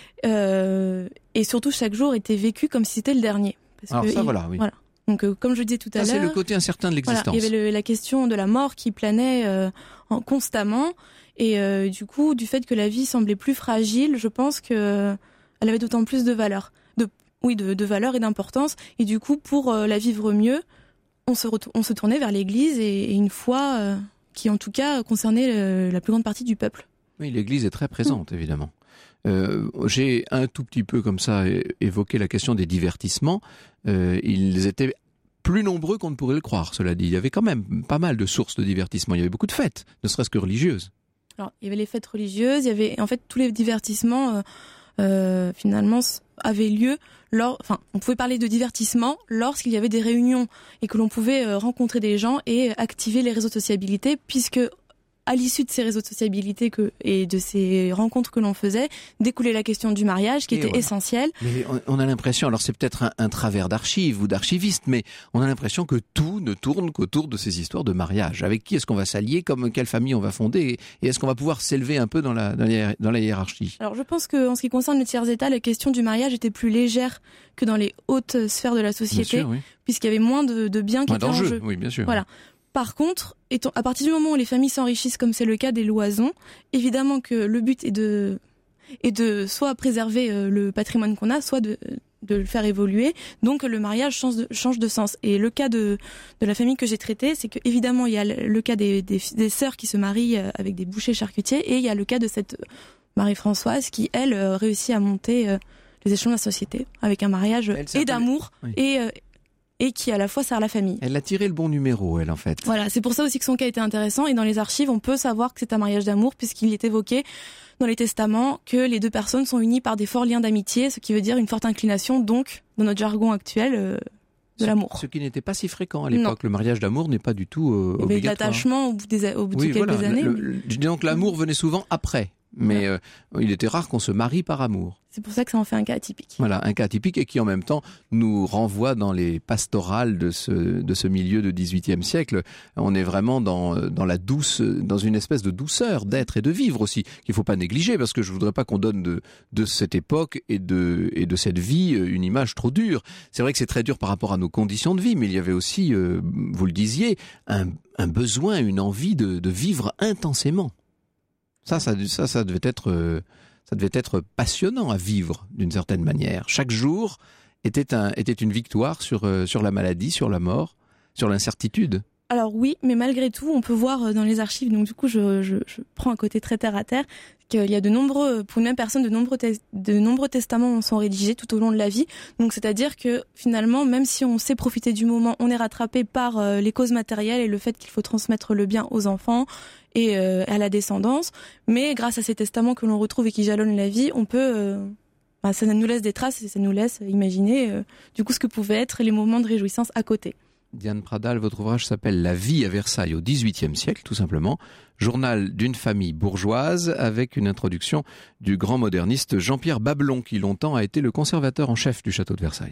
euh, et surtout chaque jour était vécu comme si c'était le dernier. Parce Alors que ça il, voilà, oui. Voilà. Donc, euh, comme je le disais tout à Ça, l'heure, c'est le côté incertain de l'existence. Voilà, il y avait le, la question de la mort qui planait euh, en, constamment, et euh, du coup, du fait que la vie semblait plus fragile, je pense que euh, elle avait d'autant plus de valeur, de oui, de, de valeur et d'importance. Et du coup, pour euh, la vivre mieux, on se retour, on se tournait vers l'Église et, et une foi euh, qui, en tout cas, concernait le, la plus grande partie du peuple. Oui, l'Église est très présente, mmh. évidemment. Euh, j'ai un tout petit peu comme ça évoqué la question des divertissements. Euh, ils étaient plus nombreux qu'on ne pourrait le croire, cela dit. Il y avait quand même pas mal de sources de divertissement. Il y avait beaucoup de fêtes, ne serait-ce que religieuses. Alors, il y avait les fêtes religieuses, il y avait en fait tous les divertissements euh, euh, finalement avaient lieu lors, enfin, on pouvait parler de divertissement lorsqu'il y avait des réunions et que l'on pouvait euh, rencontrer des gens et activer les réseaux de sociabilité, puisque à l'issue de ces réseaux de sociabilité que, et de ces rencontres que l'on faisait, découlait la question du mariage qui et était voilà. essentielle. Mais on, on a l'impression, alors c'est peut-être un, un travers d'archives ou d'archivistes, mais on a l'impression que tout ne tourne qu'autour de ces histoires de mariage. Avec qui est-ce qu'on va s'allier, comme quelle famille on va fonder, et est-ce qu'on va pouvoir s'élever un peu dans la, dans la, dans la hiérarchie? Alors je pense qu'en ce qui concerne le tiers-état, la question du mariage était plus légère que dans les hautes sphères de la société, sûr, oui. puisqu'il y avait moins de, de biens qui moins étaient en jeu. Oui, bien sûr. Voilà. Par contre, à partir du moment où les familles s'enrichissent, comme c'est le cas des Loison, évidemment que le but est de, est de soit préserver le patrimoine qu'on a, soit de, de le faire évoluer. Donc le mariage change de, change de sens. Et le cas de, de la famille que j'ai traitée, c'est que évidemment il y a le cas des, des, des sœurs qui se marient avec des bouchers charcutiers, et il y a le cas de cette Marie-Françoise qui, elle, réussit à monter les échelons de la société avec un mariage et d'amour oui. et et qui à la fois sert la famille. Elle a tiré le bon numéro, elle, en fait. Voilà, c'est pour ça aussi que son cas était intéressant, et dans les archives, on peut savoir que c'est un mariage d'amour, puisqu'il est évoqué dans les testaments que les deux personnes sont unies par des forts liens d'amitié, ce qui veut dire une forte inclination, donc, dans notre jargon actuel, euh, de ce, l'amour. Ce qui n'était pas si fréquent à l'époque. Le mariage d'amour n'est pas du tout euh, obligatoire. Il y avait de l'attachement au bout, des, au bout oui, de quelques voilà. années. Le, le, mais... Donc l'amour venait souvent après. Mais euh, il était rare qu'on se marie par amour. C'est pour ça que ça en fait un cas atypique. Voilà, un cas atypique et qui en même temps nous renvoie dans les pastorales de ce, de ce milieu du dix-huitième siècle. On est vraiment dans, dans la douce, dans une espèce de douceur d'être et de vivre aussi, qu'il ne faut pas négliger, parce que je ne voudrais pas qu'on donne de, de cette époque et de, et de cette vie une image trop dure. C'est vrai que c'est très dur par rapport à nos conditions de vie, mais il y avait aussi, euh, vous le disiez, un, un besoin, une envie de, de vivre intensément. Ça, ça, ça, ça devait être, euh, ça devait être passionnant à vivre d'une certaine manière. Chaque jour était un, était une victoire sur, euh, sur la maladie, sur la mort, sur l'incertitude. Alors oui, mais malgré tout, on peut voir dans les archives, donc du coup je, je, je prends un côté très terre à terre, qu'il y a de nombreux, pour une même personne, de nombreux, te- de nombreux testaments sont rédigés tout au long de la vie. Donc c'est-à-dire que finalement, même si on sait profiter du moment, on est rattrapé par euh, les causes matérielles et le fait qu'il faut transmettre le bien aux enfants et euh, à la descendance. Mais grâce à ces testaments que l'on retrouve et qui jalonnent la vie, on peut... Euh, bah, ça nous laisse des traces et ça nous laisse imaginer euh, du coup ce que pouvaient être les moments de réjouissance à côté. Diane Pradal, votre ouvrage s'appelle « La vie à Versailles au dix-huitième siècle », tout simplement. Journal d'une famille bourgeoise avec une introduction du grand moderniste Jean-Pierre Babelon, qui longtemps a été le conservateur en chef du château de Versailles.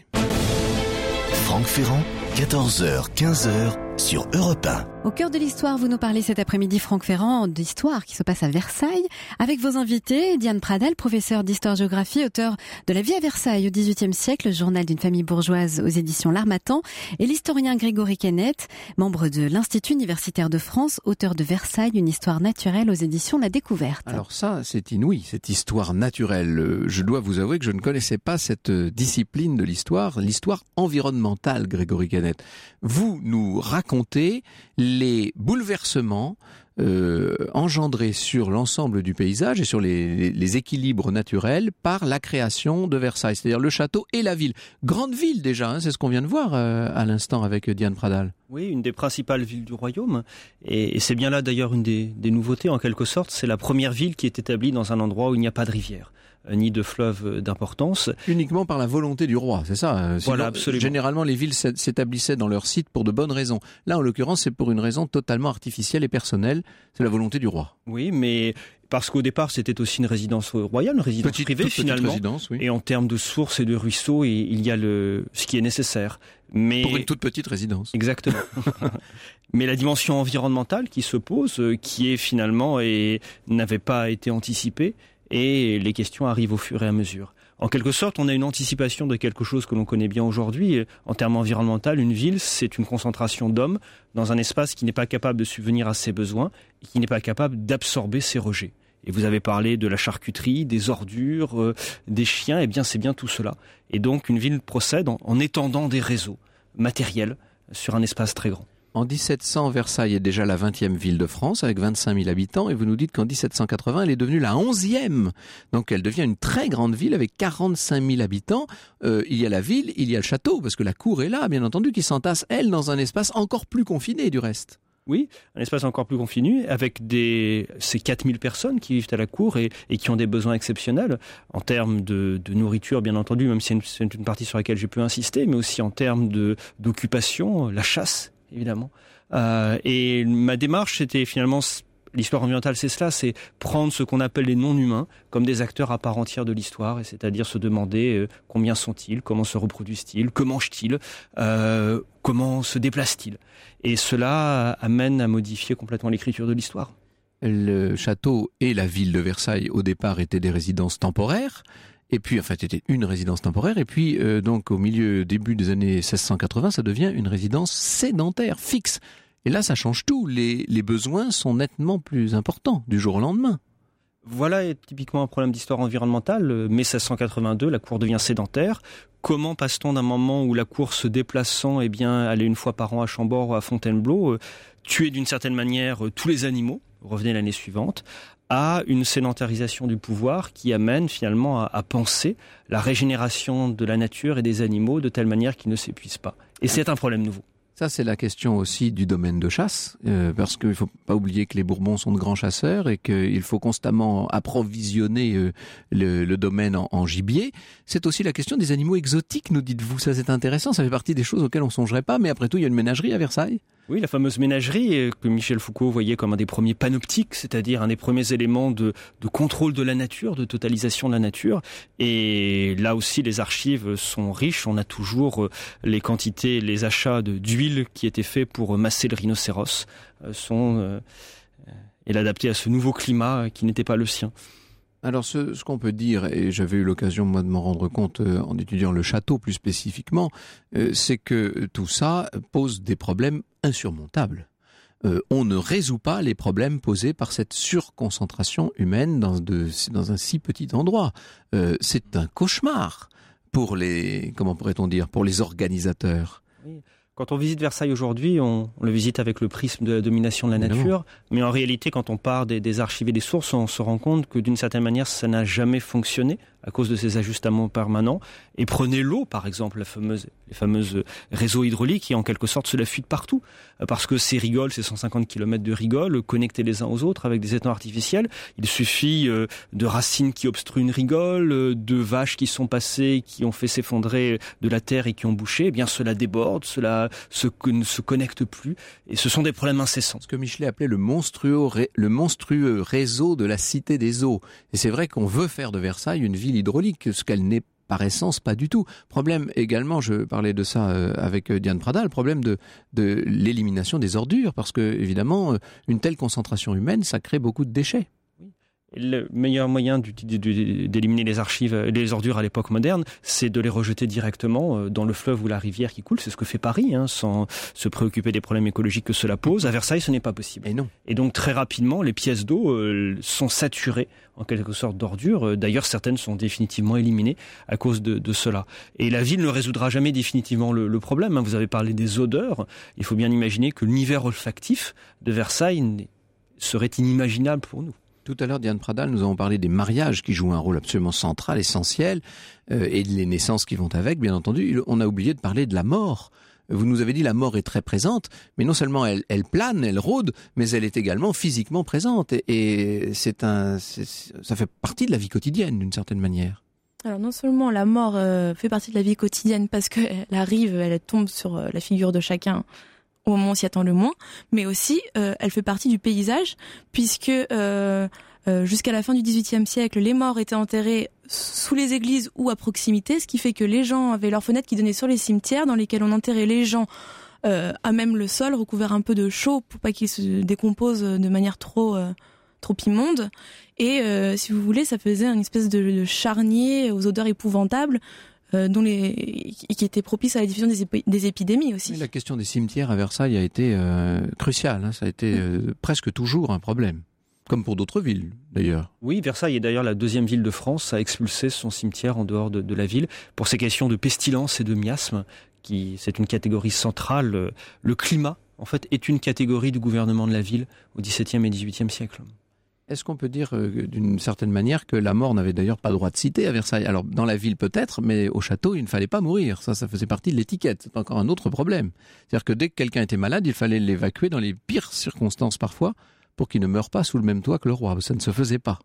Franck Ferrand, quatorze heures quinze sur Europe un. Au cœur de l'histoire, vous nous parlez cet après-midi, Franck Ferrand, d'histoire qui se passe à Versailles, avec vos invités, Diane Pradal, professeure d'histoire-géographie, auteur de La vie à Versailles au dix-huitième siècle, journal d'une famille bourgeoise aux éditions L'Harmattan, et l'historien Grégory Kenneth, membre de l'Institut universitaire de France, auteur de Versailles, une histoire naturelle aux éditions La Découverte. Alors ça, c'est inouï, cette histoire naturelle. Je dois vous avouer que je ne connaissais pas cette discipline de l'histoire, l'histoire environnementale, Grégory Kenneth. Vous nous racontez les bouleversements euh, engendrés sur l'ensemble du paysage et sur les, les, les équilibres naturels par la création de Versailles, c'est-à-dire le château et la ville. Grande ville déjà, hein, c'est ce qu'on vient de voir euh, à l'instant avec Diane Pradal. Oui, une des principales villes du royaume, et, et c'est bien là d'ailleurs une des, des nouveautés en quelque sorte, c'est la première ville qui est établie dans un endroit où il n'y a pas de rivière, ni de fleuve d'importance. Uniquement par la volonté du roi, c'est ça. Sinon, voilà, absolument. Généralement, les villes s'établissaient dans leur site pour de bonnes raisons. Là, en l'occurrence, c'est pour une raison totalement artificielle et personnelle, c'est la volonté du roi. Oui, mais parce qu'au départ, c'était aussi une résidence royale, une résidence petite, privée finalement. Résidence, oui. Et en termes de sources et de ruisseaux, il y a le ce qui est nécessaire. Mais pour une toute petite résidence. Exactement. Mais la dimension environnementale qui se pose, qui est finalement et n'avait pas été anticipée, et les questions arrivent au fur et à mesure. En quelque sorte, on a une anticipation de quelque chose que l'on connaît bien aujourd'hui. En termes environnementaux, une ville, c'est une concentration d'hommes dans un espace qui n'est pas capable de subvenir à ses besoins et qui n'est pas capable d'absorber ses rejets. Et vous avez parlé de la charcuterie, des ordures, euh, des chiens, eh bien c'est bien tout cela. Et donc une ville procède en, en étendant des réseaux matériels sur un espace très grand. En dix-sept cents, Versailles est déjà la vingtième ville de France avec vingt-cinq mille habitants et vous nous dites qu'en dix-sept cent quatre-vingts, elle est devenue la onzième. Donc elle devient une très grande ville avec quarante-cinq mille habitants. Euh, il y a la ville, il y a le château, parce que la cour est là, bien entendu, qui s'entasse, elle, dans un espace encore plus confiné du reste. Oui, un espace encore plus confiné avec des ces quatre mille personnes qui vivent à la cour et, et qui ont des besoins exceptionnels en termes de, de nourriture, bien entendu, même si c'est une, c'est une partie sur laquelle j'ai pu insister, mais aussi en termes de, d'occupation, la chasse, évidemment. Euh, et ma démarche, c'était finalement... L'histoire environnementale, c'est cela, c'est prendre ce qu'on appelle les non-humains comme des acteurs à part entière de l'histoire, et c'est-à-dire se demander euh, combien sont-ils, comment se reproduisent-ils, que mangent-ils, euh, comment se déplacent-ils. Et cela amène à modifier complètement l'écriture de l'histoire. Le château et la ville de Versailles, au départ, étaient des résidences temporaires. Et puis, en fait, c'était une résidence temporaire. Et puis, euh, donc, au milieu, début des années seize cent quatre-vingts, ça devient une résidence sédentaire, fixe. Et là, ça change tout. Les, les besoins sont nettement plus importants du jour au lendemain. Voilà est typiquement un problème d'histoire environnementale. mai seize cent quatre-vingt-deux, la cour devient sédentaire. Comment passe-t-on d'un moment où la cour se déplaçant, eh bien, allait une fois par an à Chambord ou à Fontainebleau, euh, tuer d'une certaine manière euh, tous les animaux, revenez l'année suivante, à une sédentarisation du pouvoir qui amène finalement à, à penser la régénération de la nature et des animaux de telle manière qu'ils ne s'épuisent pas. Et c'est un problème nouveau. Ça, c'est la question aussi du domaine de chasse, euh, parce qu'il ne faut pas oublier que les Bourbons sont de grands chasseurs et qu'il faut constamment approvisionner euh, le, le domaine en, en gibier. C'est aussi la question des animaux exotiques, nous dites-vous. Ça, c'est intéressant, ça fait partie des choses auxquelles on ne songerait pas, mais après tout, il y a une ménagerie à Versailles. Oui, la fameuse ménagerie que Michel Foucault voyait comme un des premiers panoptiques, c'est-à-dire un des premiers éléments de, de contrôle de la nature, de totalisation de la nature. Et là aussi, les archives sont riches. On a toujours les quantités, les achats de, d'huile qui étaient faits pour masser le rhinocéros sont euh, et l'adapter à ce nouveau climat qui n'était pas le sien. Alors ce, ce qu'on peut dire, et j'avais eu l'occasion moi de m'en rendre compte euh, en étudiant le château plus spécifiquement, euh, c'est que tout ça pose des problèmes insurmontables. Euh, on ne résout pas les problèmes posés par cette surconcentration humaine dans, de, dans un si petit endroit. Euh, c'est un cauchemar pour les, comment pourrait-on dire, pour les organisateurs. Oui. Quand on visite Versailles aujourd'hui, on, on le visite avec le prisme de la domination de la nature, Évidemment. mais en réalité, quand on part des, des archives et des sources, on se rend compte que d'une certaine manière, ça n'a jamais fonctionné à cause de ces ajustements permanents. Et prenez l'eau, par exemple, la fameuse, les fameuses réseaux hydrauliques qui, en quelque sorte, se la fuient partout. Parce que ces rigoles, ces cent cinquante kilomètres de rigoles, connectés les uns aux autres avec des étangs artificiels, il suffit euh, de racines qui obstruent une rigole, euh, de vaches qui sont passées, qui ont fait s'effondrer de la terre et qui ont bouché, eh bien cela déborde, cela se, ne se connecte plus. Et ce sont des problèmes incessants. Ce que Michelet appelait le monstrueux, le monstrueux réseau de la Cité des Eaux. Et c'est vrai qu'on veut faire de Versailles une ville hydraulique, ce qu'elle n'est par essence pas du tout. Problème également, je parlais de ça avec Diane Prada, le problème de, de l'élimination des ordures, parce que évidemment, une telle concentration humaine, ça crée beaucoup de déchets. Le meilleur moyen d'éliminer les archives, les ordures à l'époque moderne, c'est de les rejeter directement dans le fleuve ou la rivière qui coule. C'est ce que fait Paris, hein, sans se préoccuper des problèmes écologiques que cela pose. À Versailles, ce n'est pas possible. Et non. Et donc très rapidement, les pièces d'eau euh, sont saturées en quelque sorte d'ordures. D'ailleurs, certaines sont définitivement éliminées à cause de, de cela. Et la ville ne résoudra jamais définitivement le, le problème. Hein. Vous avez parlé des odeurs. Il faut bien imaginer que l'univers olfactif de Versailles serait inimaginable pour nous. Tout à l'heure, Diane Pradal, nous avons parlé des mariages qui jouent un rôle absolument central, essentiel, euh, et les naissances qui vont avec, bien entendu. On a oublié de parler de la mort. Vous nous avez dit la mort est très présente, mais non seulement elle, elle plane, elle rôde, mais elle est également physiquement présente. Et, et c'est un, c'est, ça fait partie de la vie quotidienne, d'une certaine manière. Alors non seulement la mort euh, fait partie de la vie quotidienne parce qu'elle arrive, elle tombe sur euh, la figure de chacun au moment où on s'y attend le moins, mais aussi euh, elle fait partie du paysage, puisque euh, euh, jusqu'à la fin du dix-huitième siècle, les morts étaient enterrés sous les églises ou à proximité, ce qui fait que les gens avaient leurs fenêtres qui donnaient sur les cimetières, dans lesquels on enterrait les gens euh, à même le sol, recouvert un peu de chaux pour pas qu'ils se décomposent de manière trop euh, trop immonde. Et euh, si vous voulez, ça faisait une espèce de, de charnier aux odeurs épouvantables, Euh, dont les, qui étaient propices à la diffusion des, épi- des épidémies aussi. Mais la question des cimetières à Versailles a été euh, cruciale, hein. Ça a été euh, presque toujours un problème, comme pour d'autres villes d'ailleurs. Oui, Versailles est d'ailleurs la deuxième ville de France à expulser son cimetière en dehors de, de la ville pour ces questions de pestilence et de miasme, qui c'est une catégorie centrale. Le climat, en fait, est une catégorie du gouvernement de la ville au dix-septième et dix-huitième siècle. Est-ce qu'on peut dire euh, d'une certaine manière que la mort n'avait d'ailleurs pas droit de cité à Versailles? Alors dans la ville peut-être, mais au château il ne fallait pas mourir. Ça, ça faisait partie de l'étiquette. C'est encore un autre problème. C'est-à-dire que dès que quelqu'un était malade, il fallait l'évacuer dans les pires circonstances parfois pour qu'il ne meure pas sous le même toit que le roi. Ça ne se faisait pas.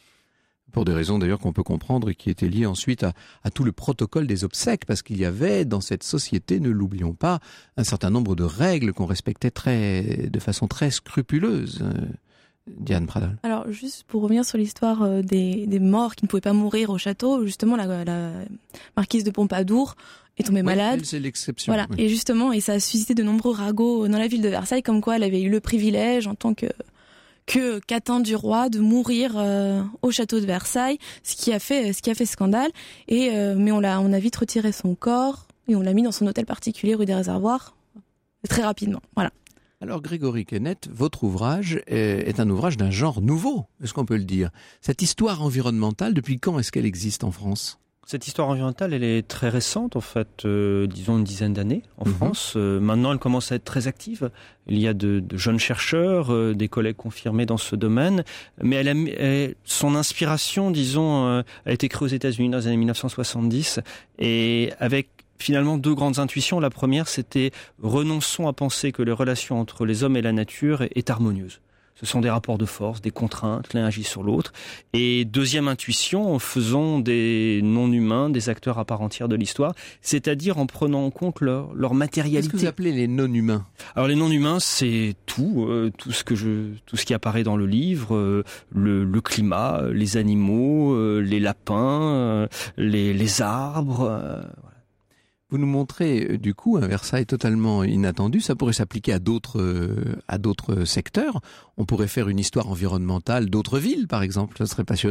Pour des raisons d'ailleurs qu'on peut comprendre et qui étaient liées ensuite à, à tout le protocole des obsèques, parce qu'il y avait dans cette société, ne l'oublions pas, un certain nombre de règles qu'on respectait très, de façon très scrupuleuse. Diane Pradal. Alors, juste pour revenir sur l'histoire euh, des, des morts qui ne pouvaient pas mourir au château, justement, la, la marquise de Pompadour est tombée oui, malade. Elle, c'est l'exception. Voilà. Oui. Et justement, et ça a suscité de nombreux ragots dans la ville de Versailles, comme quoi elle avait eu le privilège, en tant que que qu'atteint du roi, de mourir euh, au château de Versailles, ce qui a fait ce qui a fait scandale. Et euh, mais on l'a on a vite retiré son corps et on l'a mis dans son hôtel particulier rue des Réservoirs très rapidement. Voilà. Alors Grégory Kenneth, votre ouvrage est, est un ouvrage d'un genre nouveau, est-ce qu'on peut le dire? Cette histoire environnementale, depuis quand est-ce qu'elle existe en France? Cette histoire environnementale, elle est très récente, en fait, euh, disons une dizaine d'années en mmh. France. Euh, maintenant, elle commence à être très active. Il y a de, de jeunes chercheurs, euh, des collègues confirmés dans ce domaine. Mais elle a, elle, son inspiration, disons, euh, a été créée aux États-Unis dans les années dix-neuf cent soixante-dix, et avec finalement deux grandes intuitions. La première, c'était renonçons à penser que les relations entre les hommes et la nature est harmonieuse. Ce sont des rapports de force, des contraintes, l'un agit sur l'autre. Et deuxième intuition, faisons des non-humains des acteurs à part entière de l'histoire, c'est-à-dire en prenant en compte leur, leur matérialité. Qu'est-ce que vous appelez les non-humains? Alors les non-humains, c'est tout, euh, tout ce que je, tout ce qui apparaît dans le livre, euh, le, le climat, les animaux, euh, les lapins, euh, les, les arbres. Euh, voilà. Vous nous montrez du coup un Versailles totalement inattendu. Ça pourrait s'appliquer à d'autres euh, à d'autres secteurs. On pourrait faire une histoire environnementale d'autres villes, par exemple. Ça serait passionnant.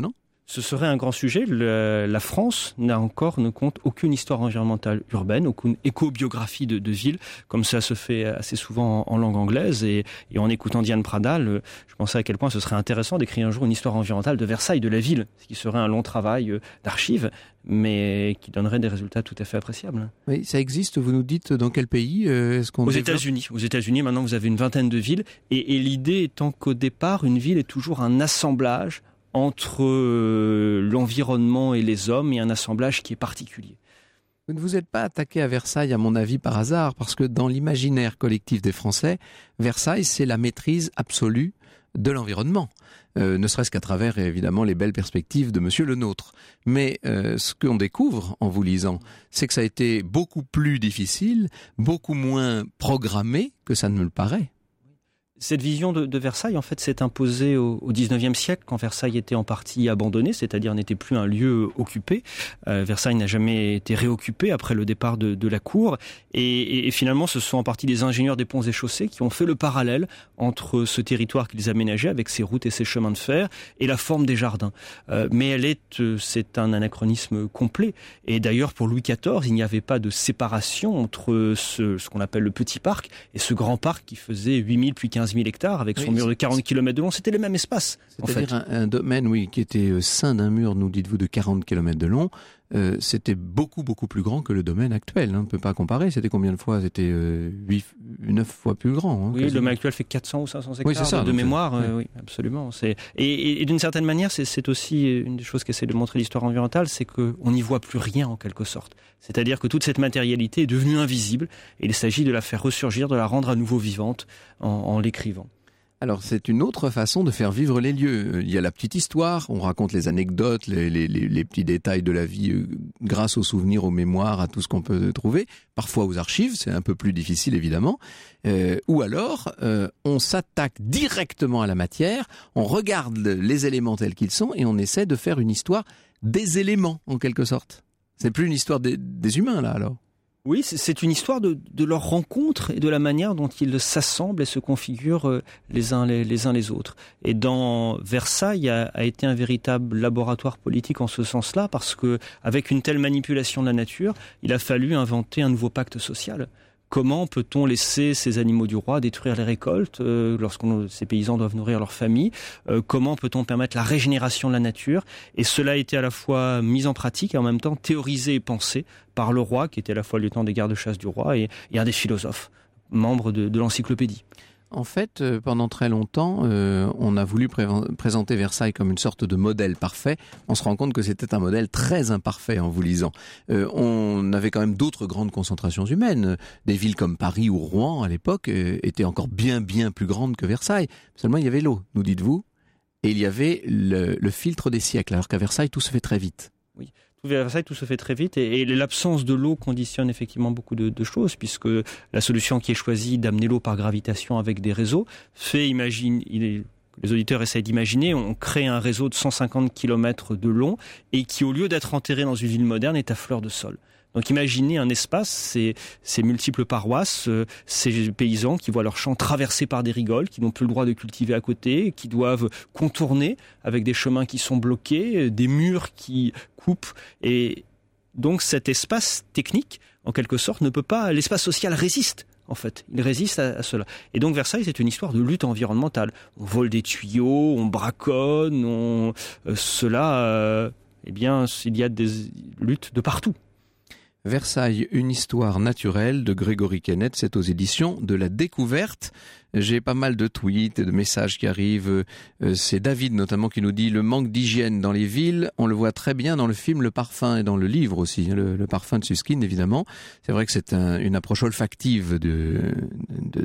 Ce serait un grand sujet. Le, la France n'a encore, ne compte aucune histoire environnementale urbaine, aucune éco-biographie de, de ville, comme ça se fait assez souvent en, en langue anglaise. Et, et en écoutant Diane Pradal, je pensais à quel point ce serait intéressant d'écrire un jour une histoire environnementale de Versailles, de la ville, ce qui serait un long travail d'archives, mais qui donnerait des résultats tout à fait appréciables. Oui, ça existe, vous nous dites, dans quel pays est-ce qu'on Aux développe... États-Unis. Aux États-Unis, maintenant, vous avez une vingtaine de villes. Et, et l'idée étant qu'au départ, une ville est toujours un assemblage entre euh, l'environnement et les hommes, et un assemblage qui est particulier. Vous ne vous êtes pas attaqué à Versailles, à mon avis, par hasard, parce que dans l'imaginaire collectif des Français, Versailles, c'est la maîtrise absolue de l'environnement. Euh, ne serait-ce qu'à travers, évidemment, les belles perspectives de Monsieur Le Nôtre. Mais euh, ce qu'on découvre en vous lisant, c'est que ça a été beaucoup plus difficile, beaucoup moins programmé que ça ne me le paraît. Cette vision de, de Versailles, en fait, s'est imposée au, au dix-neuvième siècle, quand Versailles était en partie abandonné, c'est-à-dire n'était plus un lieu occupé. Euh, Versailles n'a jamais été réoccupé après le départ de, de la cour. Et, et, et finalement, ce sont en partie des ingénieurs des ponts et chaussées qui ont fait le parallèle entre ce territoire qu'ils aménageaient, avec ses routes et ses chemins de fer, et la forme des jardins. Euh, mais elle est, euh, c'est un anachronisme complet. Et d'ailleurs, pour Louis quatorze, il n'y avait pas de séparation entre ce, ce qu'on appelle le petit parc et ce grand parc qui faisait huit mille puis quinze mille hectares avec son oui, mur de quarante kilomètres de long. C'était le même espace. C'est-à-dire en fait. un, un domaine, oui, qui était ceint d'un mur, nous dites-vous, de quarante kilomètres de long. Euh, c'était beaucoup, beaucoup plus grand que le domaine actuel. Hein. On ne peut pas comparer. C'était combien de fois? C'était euh, huit, neuf fois plus grand. Hein, oui, quasiment. Le domaine actuel fait quatre cents ou cinq cents hectares oui, c'est ça, de, de mémoire. Euh, oui. oui, absolument. C'est... Et, et, et d'une certaine manière, c'est, c'est aussi une des choses qu'essaie de montrer l'histoire environnementale, c'est qu'on n'y voit plus rien en quelque sorte. C'est-à-dire que toute cette matérialité est devenue invisible et il s'agit de la faire ressurgir, de la rendre à nouveau vivante en, en l'écrivant. Alors c'est une autre façon de faire vivre les lieux. Il y a la petite histoire, on raconte les anecdotes, les, les, les, les petits détails de la vie euh, grâce aux souvenirs, aux mémoires, à tout ce qu'on peut trouver. Parfois aux archives, c'est un peu plus difficile évidemment. Euh, ou alors euh, on s'attaque directement à la matière, on regarde les éléments tels qu'ils sont et on essaie de faire une histoire des éléments en quelque sorte. C'est plus une histoire des, des humains là alors. Oui, c'est une histoire de, de leur rencontre et de la manière dont ils s'assemblent et se configurent les uns les, les uns les autres. Et dans Versailles a, a été un véritable laboratoire politique en ce sens-là, parce que avec une telle manipulation de la nature, il a fallu inventer un nouveau pacte social. Comment peut-on laisser ces animaux du roi détruire les récoltes euh, lorsque ces paysans doivent nourrir leur famille? euh, Comment peut-on permettre la régénération de la nature? Et cela a été à la fois mis en pratique et en même temps théorisé et pensé par le roi, qui était à la fois lieutenant des gardes-chasse du roi et, et un des philosophes, membre de, de l'encyclopédie. En fait, euh, pendant très longtemps, euh, on a voulu pré- présenter Versailles comme une sorte de modèle parfait. On se rend compte que c'était un modèle très imparfait en vous lisant. Euh, on avait quand même d'autres grandes concentrations humaines. Des villes comme Paris ou Rouen, à l'époque, euh, étaient encore bien, bien plus grandes que Versailles. Seulement, il y avait l'eau, nous dites-vous, et il y avait le, le filtre des siècles, alors qu'à Versailles, tout se fait très vite. Oui. À Versailles, tout se fait très vite et, et l'absence de l'eau conditionne effectivement beaucoup de, de choses, puisque la solution qui est choisie d'amener l'eau par gravitation avec des réseaux fait, imagine, il est, les auditeurs essayent d'imaginer, on crée un réseau de cent cinquante kilomètres de long et qui, au lieu d'être enterré dans une ville moderne, est à fleur de sol. Donc imaginez un espace, ces, ces multiples paroisses, euh, ces paysans qui voient leurs champs traversés par des rigoles, qui n'ont plus le droit de cultiver à côté, qui doivent contourner avec des chemins qui sont bloqués, des murs qui coupent. Et donc cet espace technique, en quelque sorte, ne peut pas... L'espace social résiste. En fait, il résiste à, à cela. Et donc Versailles, c'est une histoire de lutte environnementale. On vole des tuyaux, on braconne, on... Euh, cela... Euh, eh bien, il y a des luttes de partout. Versailles, une histoire naturelle de Grégory Kenneth, c'est aux éditions de La Découverte. J'ai pas mal de tweets et de messages qui arrivent. C'est David notamment qui nous dit « Le manque d'hygiène dans les villes, on le voit très bien dans le film Le Parfum et dans le livre aussi, le, le Parfum de Suskind évidemment. C'est vrai que c'est un, une approche olfactive de... de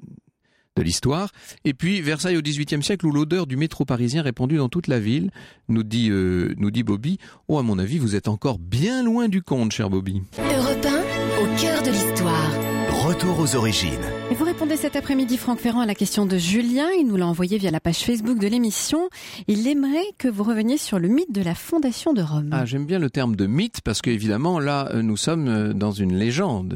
de l'histoire. Et puis Versailles au dix-huitième siècle où l'odeur du métro parisien répandue dans toute la ville, nous dit, euh, nous dit Bobby. Oh, à mon avis, vous êtes encore bien loin du compte, cher Bobby. Europe un, au cœur de l'histoire. Retour aux origines. Et vous répondez cet après-midi, Franck Ferrand, à la question de Julien. Il nous l'a envoyé via la page Facebook de l'émission. Il aimerait que vous reveniez sur le mythe de la fondation de Rome. Ah, j'aime bien le terme de mythe parce qu'évidemment, là, nous sommes dans une légende.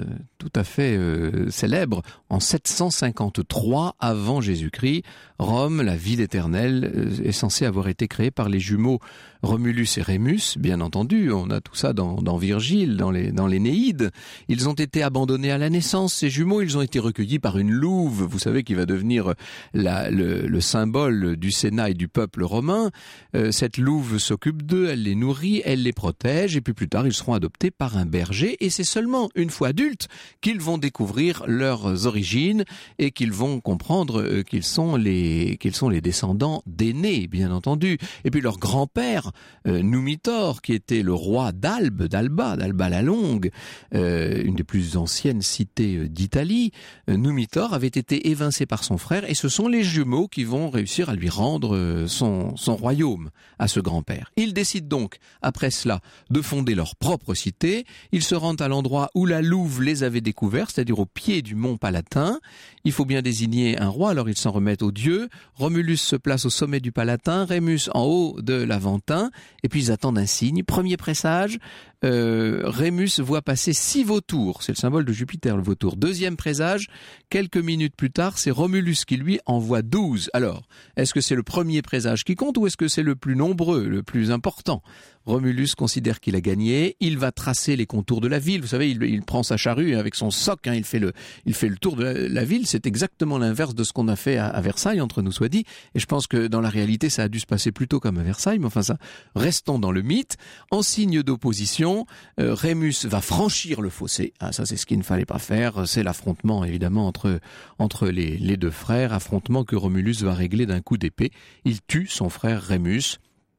tout à fait euh, célèbre. En sept cent cinquante-trois avant Jésus-Christ, Rome, la ville éternelle, euh, est censée avoir été créée par les jumeaux Romulus et Rémus, bien entendu. On a tout ça dans, dans Virgile, dans les, dans l'Énéide. Ils ont été abandonnés à la naissance, ces jumeaux. Ils ont été recueillis par une louve, vous savez, qui va devenir la, le, le symbole du Sénat et du peuple romain. Euh, cette louve s'occupe d'eux, elle les nourrit, elle les protège, et puis plus tard, ils seront adoptés par un berger. Et c'est seulement une fois adultes qu'ils vont découvrir leurs origines et qu'ils vont comprendre euh, qu'ils sont les, qu'ils sont les descendants d'Énée, bien entendu. Et puis leur grand-père, Euh, Numitor, qui était le roi d'Albe, d'Alba, d'Alba la Longue, euh, une des plus anciennes cités d'Italie, euh, Numitor avait été évincé par son frère, et ce sont les jumeaux qui vont réussir à lui rendre euh, son, son royaume à ce grand-père. Ils décident donc, après cela, de fonder leur propre cité. Ils se rendent à l'endroit où la louve les avait découverts, c'est-à-dire au pied du mont Palatin. Il faut bien désigner un roi, alors ils s'en remettent aux dieux. Romulus se place au sommet du Palatin, Rémus en haut de l'Aventin, et puis ils attendent un signe. Premier présage, euh, Rémus voit passer six vautours, c'est le symbole de Jupiter, le vautour. Deuxième présage, quelques minutes plus tard, c'est Romulus qui lui envoie douze. Alors, est-ce que c'est le premier présage qui compte ou est-ce que c'est le plus nombreux, le plus important ? Romulus considère qu'il a gagné, il va tracer les contours de la ville. Vous savez, il, il prend sa charrue avec son soc, hein, il fait le, il fait le tour de la, la ville. C'est exactement l'inverse de ce qu'on a fait à, à Versailles, entre nous soit dit. Et je pense que dans la réalité, ça a dû se passer plutôt comme à Versailles. Mais enfin, ça, restons dans le mythe. En signe d'opposition, euh, Rémus va franchir le fossé. Ah, ça, c'est ce qu'il ne fallait pas faire. C'est l'affrontement, évidemment, entre entre les, les deux frères. Affrontement que Romulus va régler d'un coup d'épée. Il tue son frère Rémus.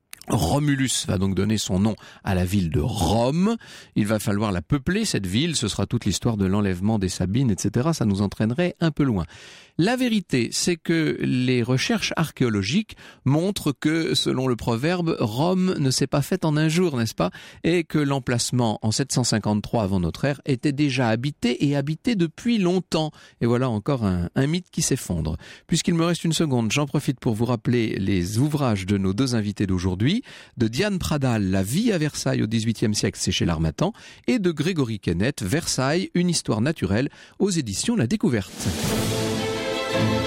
Romulus va donc donner son nom à la ville de Rome. Il va falloir la peupler, cette ville. Ce sera toute l'histoire de l'enlèvement des Sabines, et cetera. Ça nous entraînerait un peu loin. La vérité, c'est que les recherches archéologiques montrent que, selon le proverbe, Rome ne s'est pas faite en un jour, n'est-ce pas ? Et que l'emplacement en sept cent cinquante-trois avant notre ère était déjà habité et habité depuis longtemps. Et voilà encore un, un mythe qui s'effondre. Puisqu'il me reste une seconde, j'en profite pour vous rappeler les ouvrages de nos deux invités d'aujourd'hui, de Diane Pradal, La vie à Versailles au dix-huitième siècle, c'est chez l'Harmattan, et de Grégory Kenneth, Versailles, une histoire naturelle, aux éditions La Découverte.